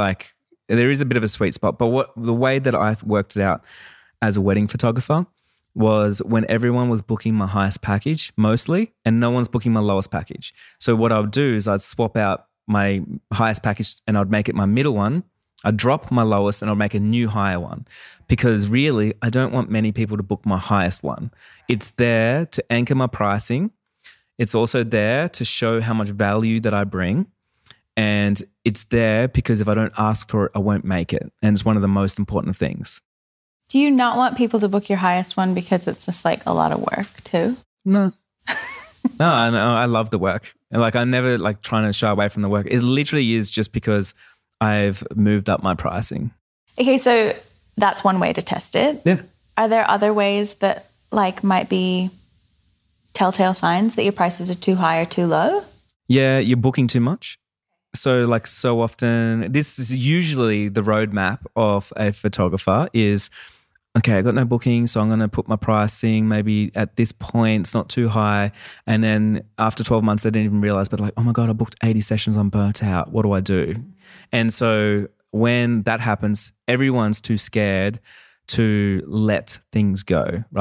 a bit of a sweet spot, but the way that I worked it out as a wedding photographer was when everyone was booking my highest package mostly and no one's booking my lowest package. So what I would do is I'd swap out my highest package and I'd make it my middle one. I'd drop my lowest and I'll make a new higher one, because really I don't want many people to book my highest one. It's there to anchor my pricing. It's also there to show how much value that I bring. And it's there because if I don't ask for it, I won't make it. And it's one of the most important things. Do you not want people to book your highest one because it's just like a lot of work too? No. No, I love the work. Like I never like trying to shy away from the work. It literally is just because I've moved up my pricing. Okay, so that's one way to test it. Yeah. Are there other ways that like might be telltale signs that your prices are too high or too low? Yeah, you're booking too much. So like so often, this is usually the roadmap of a photographer is, okay, I got no bookings, so I'm going to put my pricing maybe at this point, it's not too high. And then after 12 months, they didn't even realize, but like, oh my God, I booked 80 sessions, I'm burnt out. What do I do? And so when that happens, everyone's too scared to let things go, right?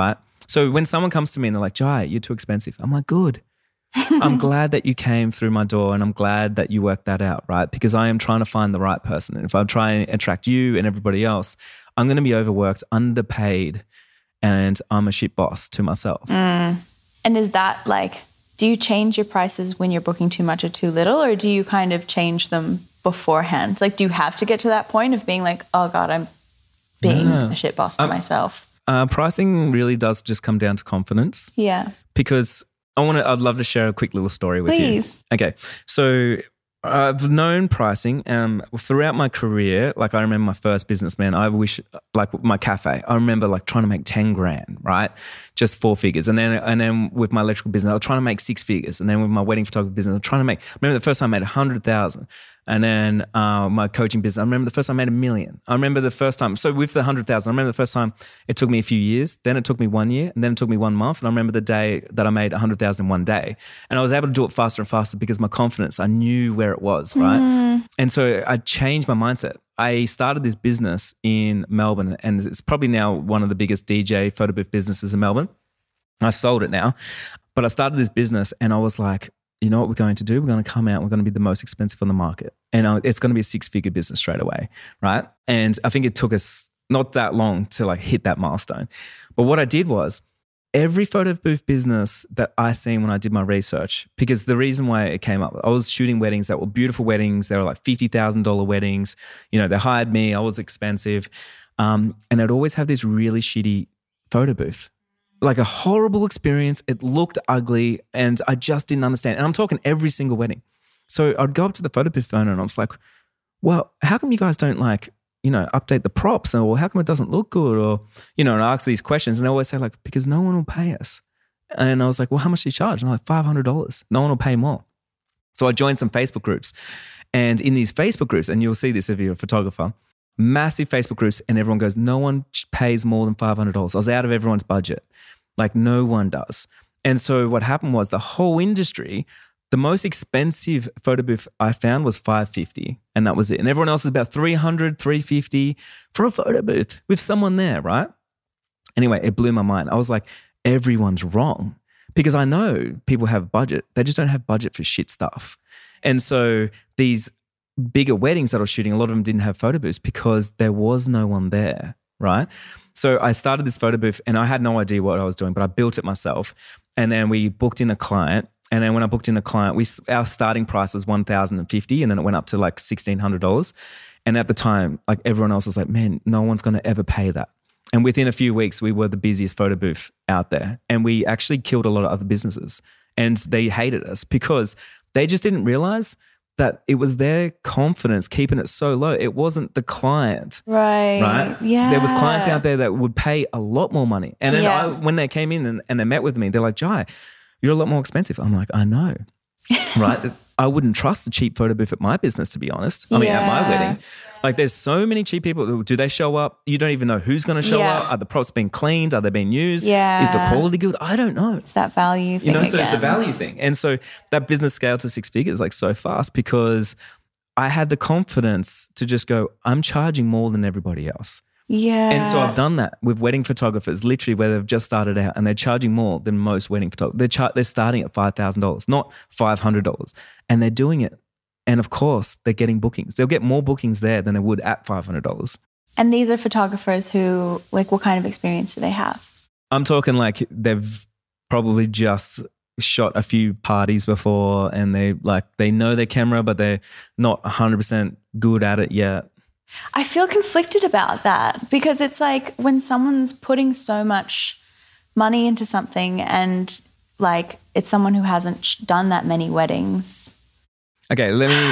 So when someone comes to me and they're like, Jai, you're too expensive. I'm like, good. I'm glad that you came through my door and I'm glad that you worked that out, right? Because I am trying to find the right person. And if I try and attract you and everybody else, I'm going to be overworked, underpaid, and I'm a shit boss to myself. And is that like, do you change your prices when you're booking too much or too little, or do you kind of change them beforehand? Like, do you have to get to that point of being like, oh God, I'm being a shit boss to myself? Pricing really does just come down to confidence. Yeah. Because I'd love to share a quick little story with you. Please. Okay. So I've known pricing throughout my career. Like I remember my first business, man, I wish like my cafe, I remember like trying to make 10 grand, right? Just 4 figures. And then with my electrical business, I was trying to make 6 figures. And then with my wedding photography business, I was trying to make, I remember the first time I made 100,000. And then my coaching business, I remember the first time I made $1 million. I remember the first time, so with the 100,000, I remember the first time it took me a few years, then it took me 1 year, and then it took me 1 month. And I remember the day that I made 100,000 in 1 day. And I was able to do it faster and faster because my confidence, I knew where it was, right? And so I changed my mindset. I started this business in Melbourne, and it's probably now one of the biggest DJ photo booth businesses in Melbourne. I sold it now, but I started this business and I was like, you know what we're going to do? We're going to come out, we're going to be the most expensive on the market. And it's going to be a 6-figure business straight away, right? And I think it took us not that long to like hit that milestone. But what I did was every photo booth business that I seen when I did my research, because the reason why it came up, I was shooting weddings that were beautiful weddings. They were like $50,000 weddings. You know, they hired me. I was expensive. And I'd always have this really shitty photo booth. Like a horrible experience. It looked ugly and I just didn't understand. And I'm talking every single wedding. So I'd go up to the photo booth owner and I was like, well, how come you guys don't like, you know, update the props? Or how come it doesn't look good? Or, you know, and I ask these questions and they always say like, because no one will pay us. And I was like, well, how much do you charge? And I'm like, $500. No one will pay more. So I joined some Facebook groups. And in these Facebook groups, and you'll see this if you're a photographer, massive Facebook groups, and everyone goes, no one pays more than $500. I was out of everyone's budget. Like no one does. And so what happened was the whole industry, the most expensive photo booth I found was $550, and that was it. And everyone else is about $300, $350 for a photo booth with someone there, right? Anyway, it blew my mind. I was like, everyone's wrong, because I know people have budget. They just don't have budget for shit stuff. And so these bigger weddings that I was shooting, a lot of them didn't have photo booths because there was no one there, right? So I started this photo booth and I had no idea what I was doing, but I built it myself. And then we booked in a client. And then when I booked in the client, our starting price was $1,050, and then it went up to like $1,600. And at the time, like everyone else was like, man, no one's going to ever pay that. And within a few weeks, we were the busiest photo booth out there. And we actually killed a lot of other businesses. And they hated us because they just didn't realize that it was their confidence keeping it so low. It wasn't the client. Right? Yeah. There was clients out there that would pay a lot more money. And then when they came in and they met with me, they're like, Jai, you're a lot more expensive. I'm like, I know. Right? I wouldn't trust a cheap photo booth at my business, to be honest. I mean, at my wedding. Like there's so many cheap people. Do they show up? You don't even know who's going to show up. Are the props being cleaned? Are they being used? Is the quality good? I don't know. It's that value thing. You know, so it's the value thing. And so that business scaled to 6 figures like so fast because I had the confidence to just go, I'm charging more than everybody else. Yeah. And so I've done that with wedding photographers, literally where they've just started out and they're charging more than most wedding photographers. They're starting at $5,000, not $500. And they're doing it. And of course, they're getting bookings. They'll get more bookings there than they would at $500. And these are photographers who, like, what kind of experience do they have? I'm talking like they've probably just shot a few parties before and they know their camera, but they're not 100% good at it yet. I feel conflicted about that because it's like when someone's putting so much money into something and like it's someone who hasn't done that many weddings. Okay,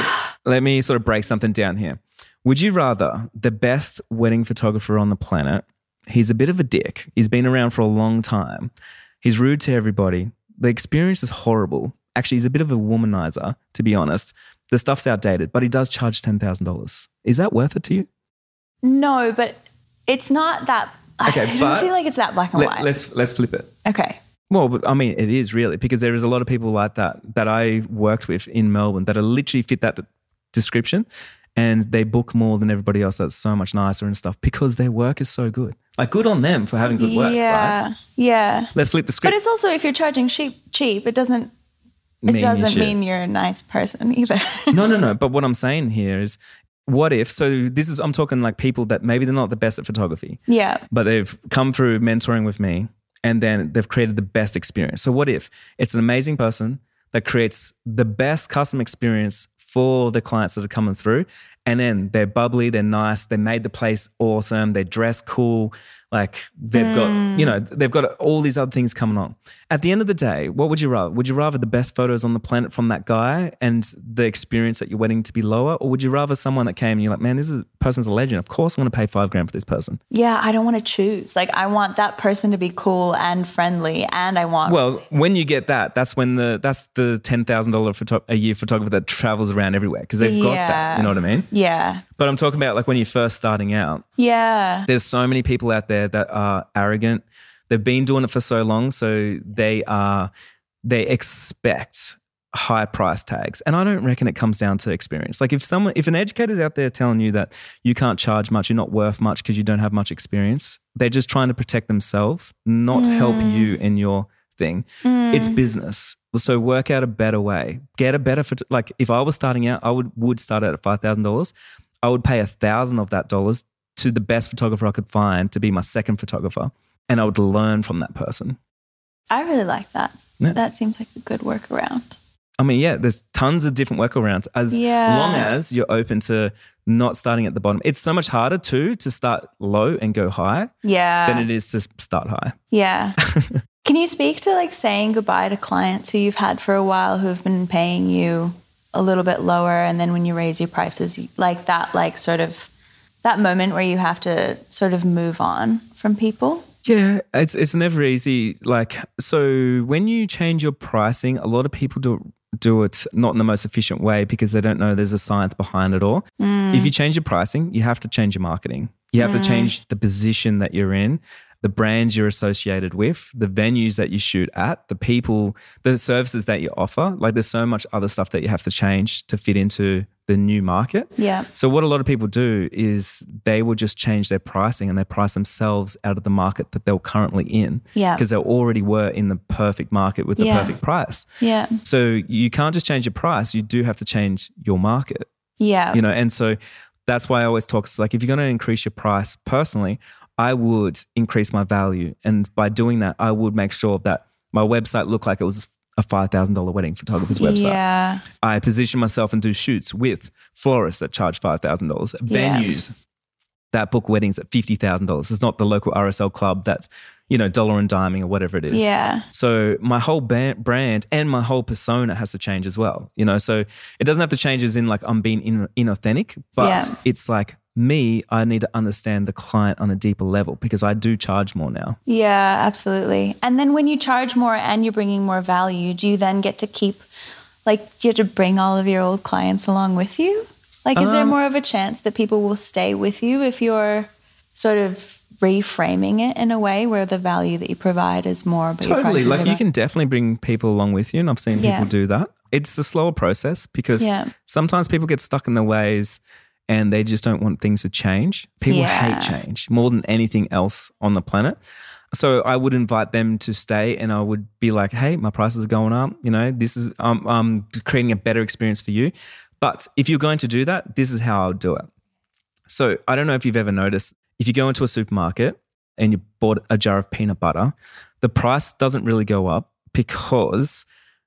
let me sort of break something down here. Would you rather the best wedding photographer on the planet, he's a bit of a dick, he's been around for a long time, he's rude to everybody, the experience is horrible. Actually, he's a bit of a womanizer, to be honest. The stuff's outdated, but he does charge $10,000. Is that worth it to you? No, but it's not that. Okay, I don't feel like it's that black and white. Let's flip it. Okay. Well, but I mean, it is really, because there is a lot of people like that I worked with in Melbourne that are literally fit that description. and they book more than everybody else that's so much nicer and stuff because their work is so good. Like, good on them for having good work, right? Yeah. Let's flip the script. But it's also, if you're charging cheap, it doesn't mean you're a nice person either. No. But what I'm saying here is, what if, so this is, I'm talking like people that maybe they're not the best at photography. Yeah. But they've come through mentoring with me and then they've created the best experience. So what if it's an amazing person that creates the best customer experience for the clients that are coming through, and then they're bubbly, they're nice, they made the place awesome, they dress cool, like they've got, they've got all these other things coming on. At the end of the day, what would you rather? Would you rather the best photos on the planet from that guy and the experience at your wedding to be lower? Or would you rather someone that came and you're like, man, person's a legend. Of course I want to pay $5,000 for this person. Yeah, I don't want to choose. Like, I want that person to be cool and friendly, and I want... Well, when you get that, that's the $10,000 a year photographer that travels around everywhere because they've got that. You know what I mean? Yeah. But I'm talking about like when you're first starting out. Yeah. There's so many people out there that are arrogant. They've been doing it for so long, so they expect high price tags. And I don't reckon it comes down to experience. Like if an educator's out there telling you that you can't charge much, you're not worth much because you don't have much experience, they're just trying to protect themselves, not help you in your thing. It's business. So work out a better way. Get a better, like if I was starting out, I would start out at $5,000. I would pay $1,000 of that dollars to the best photographer I could find to be my second photographer. And I would learn from that person. I really like that. Yeah. That seems like a good workaround. I mean, yeah, there's tons of different workarounds as long as you're open to not starting at the bottom. It's so much harder too to start low and go high than it is to start high. Yeah. Can you speak to like saying goodbye to clients who you've had for a while who've been paying you a little bit lower, and then when you raise your prices, like that, like sort of that moment where you have to sort of move on from people? Yeah, it's never easy. Like, so when you change your pricing, a lot of people do it not in the most efficient way because they don't know there's a science behind it all. If you change your pricing, you have to change your marketing. You have to change the position that you're in, the brands you're associated with, the venues that you shoot at, the people, the services that you offer. Like there's so much other stuff that you have to change to fit into the new market. Yeah. So what a lot of people do is they will just change their pricing and they price themselves out of the market that they're currently in. Yeah. Because they already were in the perfect market with the perfect price. Yeah. So you can't just change your price. You do have to change your market. Yeah. And so that's why I always talk, like if you're going to increase your price personally, I would increase my value. And by doing that, I would make sure that my website looked like it was a $5,000 wedding photographer's website. Yeah. I position myself and do shoots with florists that charge $5,000, venues that book weddings at $50,000. It's not the local RSL club that's, dollar and diming or whatever it is. Yeah. So my whole brand and my whole persona has to change as well. So it doesn't have to change as in like I'm being inauthentic, but it's like me, I need to understand the client on a deeper level because I do charge more now. Yeah, absolutely. And then when you charge more and you're bringing more value, do you then get to keep, like, do you have to bring all of your old clients along with you? Like, is there more of a chance that people will stay with you if you're sort of reframing it in a way where the value that you provide is more? But totally. Like you can definitely bring people along with you, and I've seen people do that. It's a slower process because sometimes people get stuck in their ways and they just don't want things to change. People hate change more than anything else on the planet. So I would invite them to stay and I would be like, hey, my prices are going up. This is, I'm creating a better experience for you. But if you're going to do that, this is how I'll do it. So I don't know if you've ever noticed, if you go into a supermarket and you bought a jar of peanut butter, the price doesn't really go up because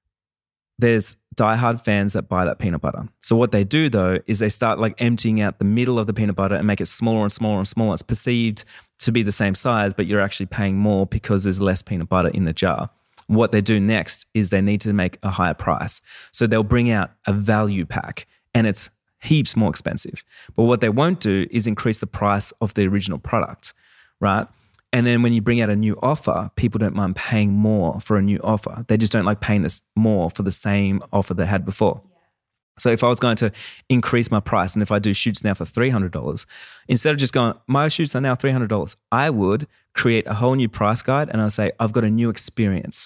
there's diehard fans that buy that peanut butter. So what they do though is they start like emptying out the middle of the peanut butter and make it smaller and smaller and smaller. It's perceived to be the same size, but you're actually paying more because there's less peanut butter in the jar. What they do next is they need to make a higher price. So they'll bring out a value pack and it's heaps more expensive. But what they won't do is increase the price of the original product, right? And then when you bring out a new offer, people don't mind paying more for a new offer. They just don't like paying this more for the same offer they had before. So if I was going to increase my price and if I do shoots now for $300, instead of just going, my shoots are now $300, I would create a whole new price guide and I'll say, I've got a new experience.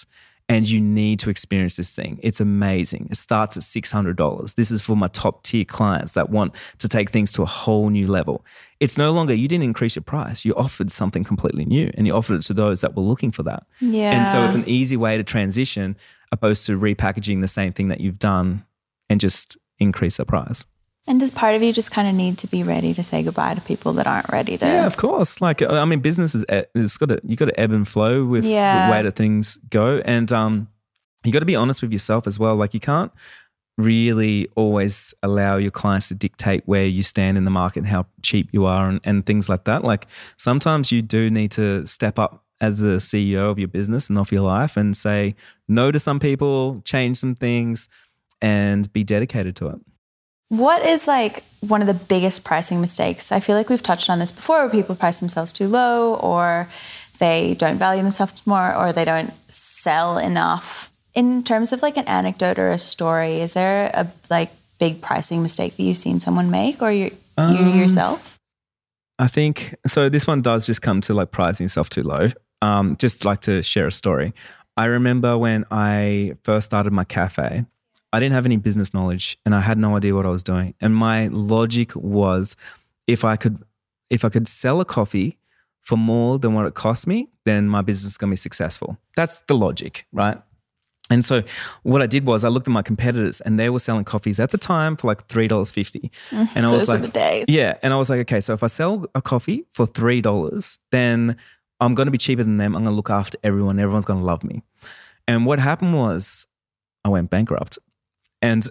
and you need to experience this thing. It's amazing. It starts at $600. This is for my top tier clients that want to take things to a whole new level. It's no longer, you didn't increase your price. You offered something completely new and you offered it to those that were looking for that. Yeah. And so it's an easy way to transition opposed to repackaging the same thing that you've done and just increase the price. And does part of you just kind of need to be ready to say goodbye to people that aren't ready to? Yeah, of course. Like, I mean, business is, you got to ebb and flow with the way that things go. And you got to be honest with yourself as well. Like, you can't really always allow your clients to dictate where you stand in the market and how cheap you are and things like that. Like, sometimes you do need to step up as the CEO of your business and of your life and say no to some people, change some things, and be dedicated to it. What is like one of the biggest pricing mistakes? I feel like we've touched on this before, where people price themselves too low, or they don't value themselves more, or they don't sell enough. In terms of like an anecdote or a story, is there a like big pricing mistake that you've seen someone make, or you yourself? I think, so this one does just come to like pricing yourself too low. Just like to share a story. I remember when I first started my cafe, I didn't have any business knowledge and I had no idea what I was doing. And my logic was, if I could sell a coffee for more than what it cost me, then my business is going to be successful. That's the logic, right? And so what I did was I looked at my competitors and they were selling coffees at the time for like $3.50. And I was like, those were the days. Yeah. And I was like, okay, so if I sell a coffee for $3, then I'm going to be cheaper than them. I'm going to look after everyone. Everyone's going to love me. And what happened was I went bankrupt. And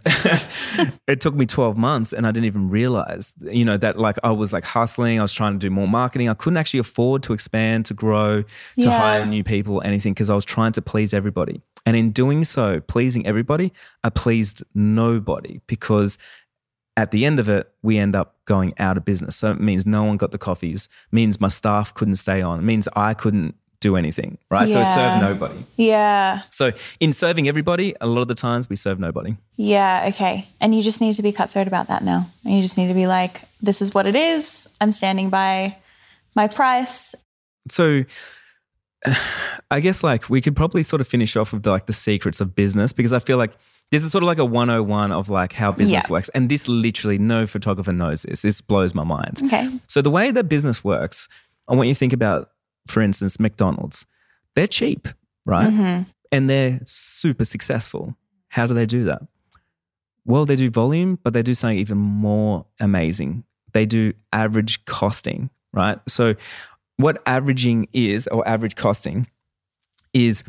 it took me 12 months and I didn't even realize, that like I was like hustling. I was trying to do more marketing. I couldn't actually afford to expand, to grow, to hire new people, anything, because I was trying to please everybody. And in doing so, pleasing everybody, I pleased nobody, because at the end of it, we end up going out of business. So it means no one got the coffees, means my staff couldn't stay on, it means I couldn't do anything, right? Yeah. So it served nobody. Yeah. So in serving everybody, a lot of the times we serve nobody. Yeah, okay. And you just need to be cutthroat about that now. And you just need to be like, this is what it is. I'm standing by my price. So I guess like we could probably sort of finish off with the secrets of business, because I feel like this is sort of like a 101 of like how business works. And this literally, no photographer knows this. This blows my mind. Okay. So the way that business works, I want you to think about, for instance, McDonald's. They're cheap, right? Mm-hmm. And they're super successful. How do they do that? Well, they do volume, but they do something even more amazing. They do average costing, right? So what averaging is, or average costing, is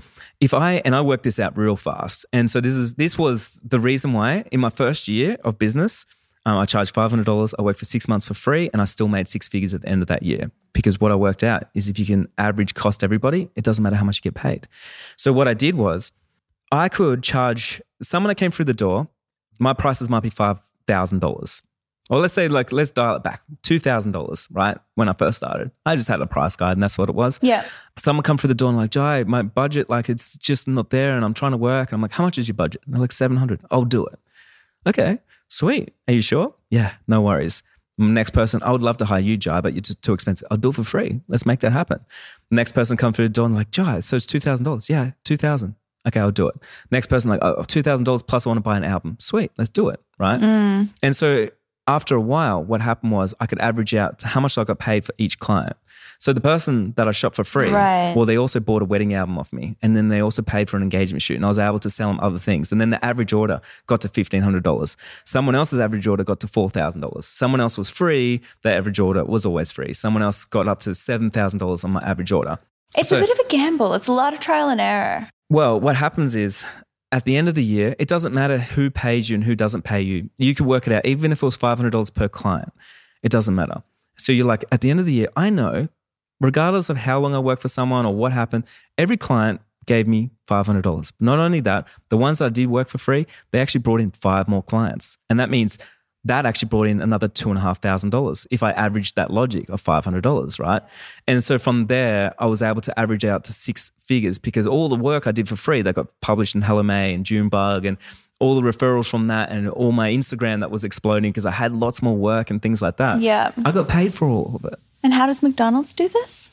I worked this out real fast. And so this was the reason why in my first year of business, I charged $500. I worked for 6 months for free and I still made six figures at the end of that year, because what I worked out is if you can average cost everybody, it doesn't matter how much you get paid. So what I did was I could charge someone that came through the door, my prices might be $5,000. Or let's say let's dial it back, $2,000, right? When I first started, I just had a price guide and that's what it was. Yeah. Someone come through the door and like, Jai, my budget, it's just not there and I'm trying to work. And I'm like, how much is your budget? And they're like, $700. I'll do it. Okay, sweet. Are you sure? Yeah, no worries. Next person, I would love to hire you, Jai, but you're too expensive. I'll do it for free. Let's make that happen. Next person come through the door and like, Jai, so it's $2,000. Yeah, $2,000. Okay, I'll do it. Next person like, $2,000 plus I want to buy an album. Sweet, let's do it, right? And so after a while, what happened was I could average out to how much I got paid for each client. So the person that I shot for free, well, they also bought a wedding album off me, and then they also paid for an engagement shoot, and I was able to sell them other things. And then the average order got to $1,500. Someone else's average order got to $4,000. Someone else was free. Their average order was always free. Someone else got up to $7,000 on my average order. It's a bit of a gamble. It's a lot of trial and error. Well, what happens is, at the end of the year, it doesn't matter who pays you and who doesn't pay you. You could work it out, even if it was $500 per client. It doesn't matter. So you're like, at the end of the year, I know, regardless of how long I work for someone or what happened, every client gave me $500. Not only that, the ones that I did work for free, they actually brought in 5 more clients. And that means that actually brought in another $2,500 if I averaged that logic of $500, right? And so from there, I was able to average out to 6 figures, because all the work I did for free that got published in Hello May and Junebug, and all the referrals from that, and all my Instagram that was exploding because I had lots more work and things like that. Yeah. I got paid for all of it. And how does McDonald's do this?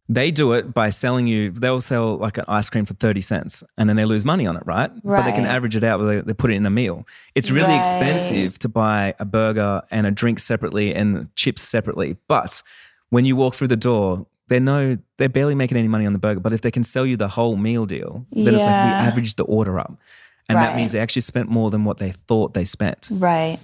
They do it by selling you, they'll sell like an ice cream for 30 cents and then they lose money on it, right? But they can average it out, they put it in a meal. It's really expensive to buy a burger and a drink separately and chips separately. But when you walk through the door, they're barely making any money on the burger. But if they can sell you the whole meal deal, then it's like we average the order up. And that means they actually spent more than what they thought they spent. Right.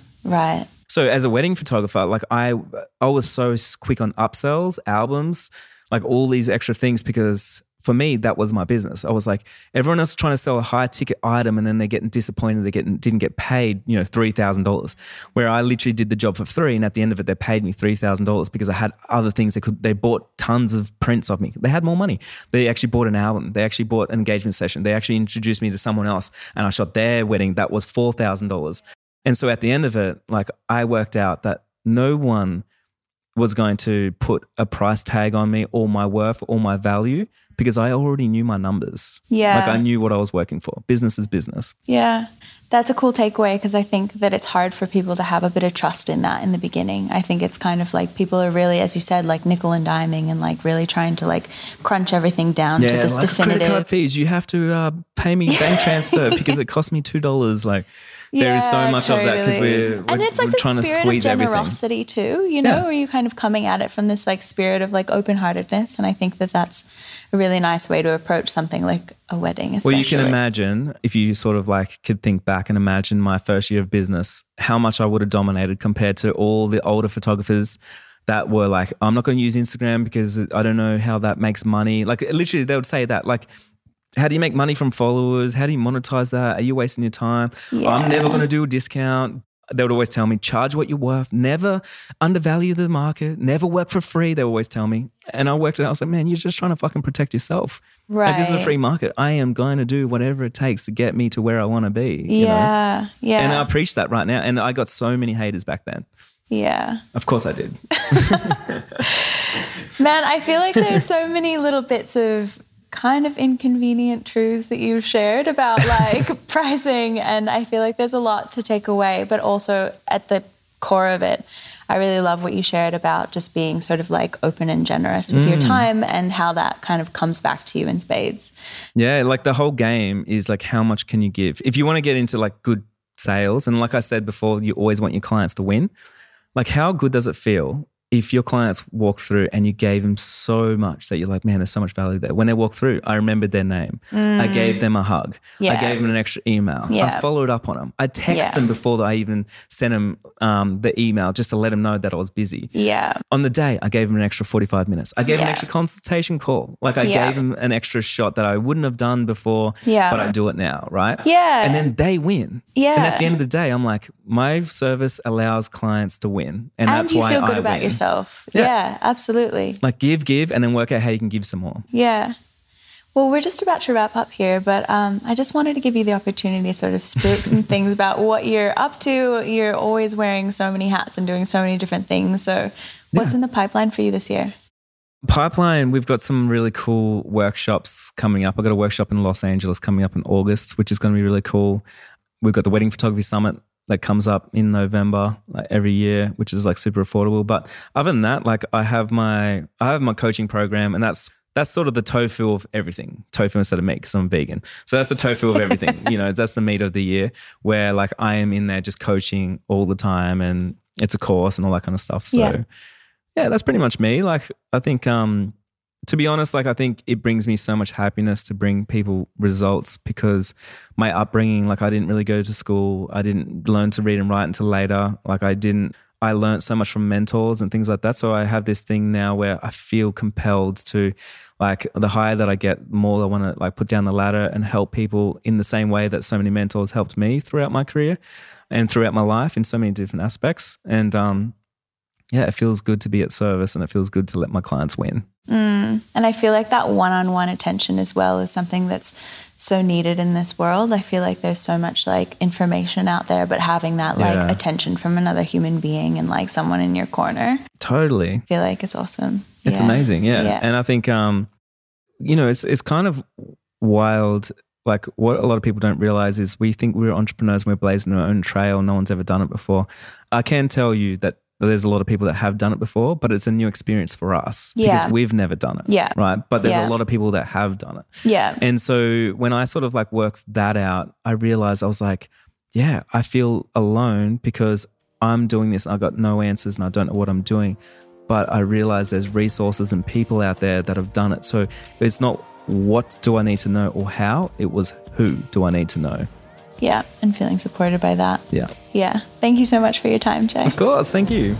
So as a wedding photographer, like I was so quick on upsells, albums, like all these extra things, because for me, that was my business. I was like, everyone else is trying to sell a high ticket item and then they're getting disappointed. They didn't get paid, $3,000, where I literally did the job for $3,000 and at the end of it, they paid me $3,000 because I had other things they bought tons of prints of me. They had more money. They actually bought an album. They actually bought an engagement session. They actually introduced me to someone else and I shot their wedding. That was $4,000. And so at the end of it, like I worked out that no one was going to put a price tag on me or my worth or my value because I already knew my numbers. Yeah. Like I knew what I was working for. Business is business. Yeah. That's a cool takeaway because I think that it's hard for people to have a bit of trust in that in the beginning. I think it's kind of like people are really, as you said, like nickel and diming and like really trying to like crunch everything down to this like definitive. Credit card fees. You have to pay me bank transfer because it cost me $2. Like there is so much of that because we're and it's like trying the to spirit squeeze of everything. generosity too, where you kind of coming at it from this like spirit of like open-heartedness. And I think that that's a really nice way to approach something like a wedding, especially. Well, you can imagine if you sort of like could think back and imagine my first year of business, how much I would have dominated compared to all the older photographers that were like, I'm not going to use Instagram because I don't know how that makes money. Like literally they would say that like, how do you make money from followers? How do you monetize that? Are you wasting your time? Yeah. I'm never going to do a discount. They would always tell me, charge what you're worth. Never undervalue the market. Never work for free, they would always tell me. And I worked it out. I was like, man, you're just trying to fucking protect yourself. Right. Like, this is a free market. I am going to do whatever it takes to get me to where I want to be. Yeah. And I preach that right now. And I got so many haters back then. Yeah. Of course I did. Man, I feel like there's so many little bits of kind of inconvenient truths that you've shared about like pricing, and I feel like there's a lot to take away, but also at the core of it, I really love what you shared about just being sort of like open and generous with your time and how that kind of comes back to you in spades. Yeah, like the whole game is like how much can you give? If you want to get into like good sales, and like I said before, you always want your clients to win. Like how good does it feel if your clients walk through and you gave them so much that you're like, man, there's so much value there. When they walk through, I remembered their name. I gave them a hug. Yeah. I gave them an extra email. Yeah. I followed up on them. I texted them before I even sent them the email just to let them know that I was busy. Yeah. On the day, I gave them an extra 45 minutes. I gave them an extra consultation call. Like I gave them an extra shot that I wouldn't have done before, but I do it now, right? Yeah. And then they win. Yeah. And at the end of the day, I'm like, my service allows clients to win. And that's you why feel good I about win. yourself. Yeah, absolutely. Like give, and then work out how you can give some more. Yeah. Well, we're just about to wrap up here, but I just wanted to give you the opportunity to sort of spook some things about what you're up to. You're always wearing so many hats and doing so many different things. So what's in the pipeline for you this year? Pipeline, we've got some really cool workshops coming up. I've got a workshop in Los Angeles coming up in August, which is going to be really cool. We've got the Wedding Photography Summit that comes up in November, like every year, which is like super affordable. But other than that, like I have my coaching program, and that's sort of the tofu of everything. Tofu instead of meat because I'm vegan. So that's the tofu of everything. That's the meat of the year where like I am in there just coaching all the time, and it's a course and all that kind of stuff. So yeah, that's pretty much me. Like I think to be honest, like I think it brings me so much happiness to bring people results because my upbringing, like I didn't really go to school. I didn't learn to read and write until later. Like I learned so much from mentors and things like that. So I have this thing now where I feel compelled to, like, the higher that I get, the more I want to like put down the ladder and help people in the same way that so many mentors helped me throughout my career and throughout my life in so many different aspects. And yeah, it feels good to be at service, and it feels good to let my clients win. And I feel like that one-on-one attention as well is something that's so needed in this world. I feel like there's so much like information out there, but having that like attention from another human being and like someone in your corner. Totally. I feel like it's awesome. It's amazing. Yeah. And I think, it's kind of wild. Like what a lot of people don't realize is we think we're entrepreneurs and we're blazing our own trail. No one's ever done it before. I can tell you that there's a lot of people that have done it before, but it's a new experience for us because we've never done it. Yeah. Right. But there's a lot of people that have done it. Yeah. And so when I sort of like worked that out, I realized I was like, yeah, I feel alone because I'm doing this. I got no answers and I don't know what I'm doing. But I realized there's resources and people out there that have done it. So it's not what do I need to know or how, it was who do I need to know. Yeah. And feeling supported by that. Yeah. Yeah. Thank you so much for your time, Jay. Of course. Thank you.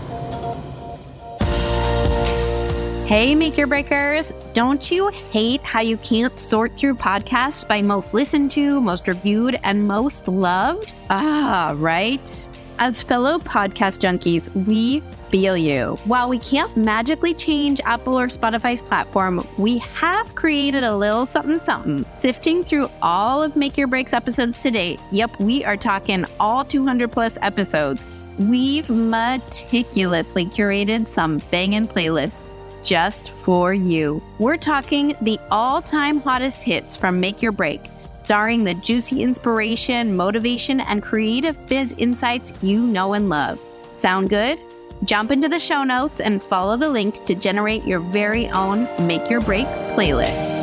Hey, Make Your Breakers. Don't you hate how you can't sort through podcasts by most listened to, most reviewed, and most loved? Right? As fellow podcast junkies, we feel you. While we can't magically change Apple or Spotify's platform, we have created a little something, sifting through all of Make Your Breaks episodes to date. Yep, we are talking all 200 plus episodes. We've meticulously curated some banging playlists just for you. We're talking the all-time hottest hits from Make Your Break, starring the juicy inspiration, motivation, and creative biz insights you know and love. Sound good? Jump into the show notes and follow the link to generate your very own Make Your Break playlist.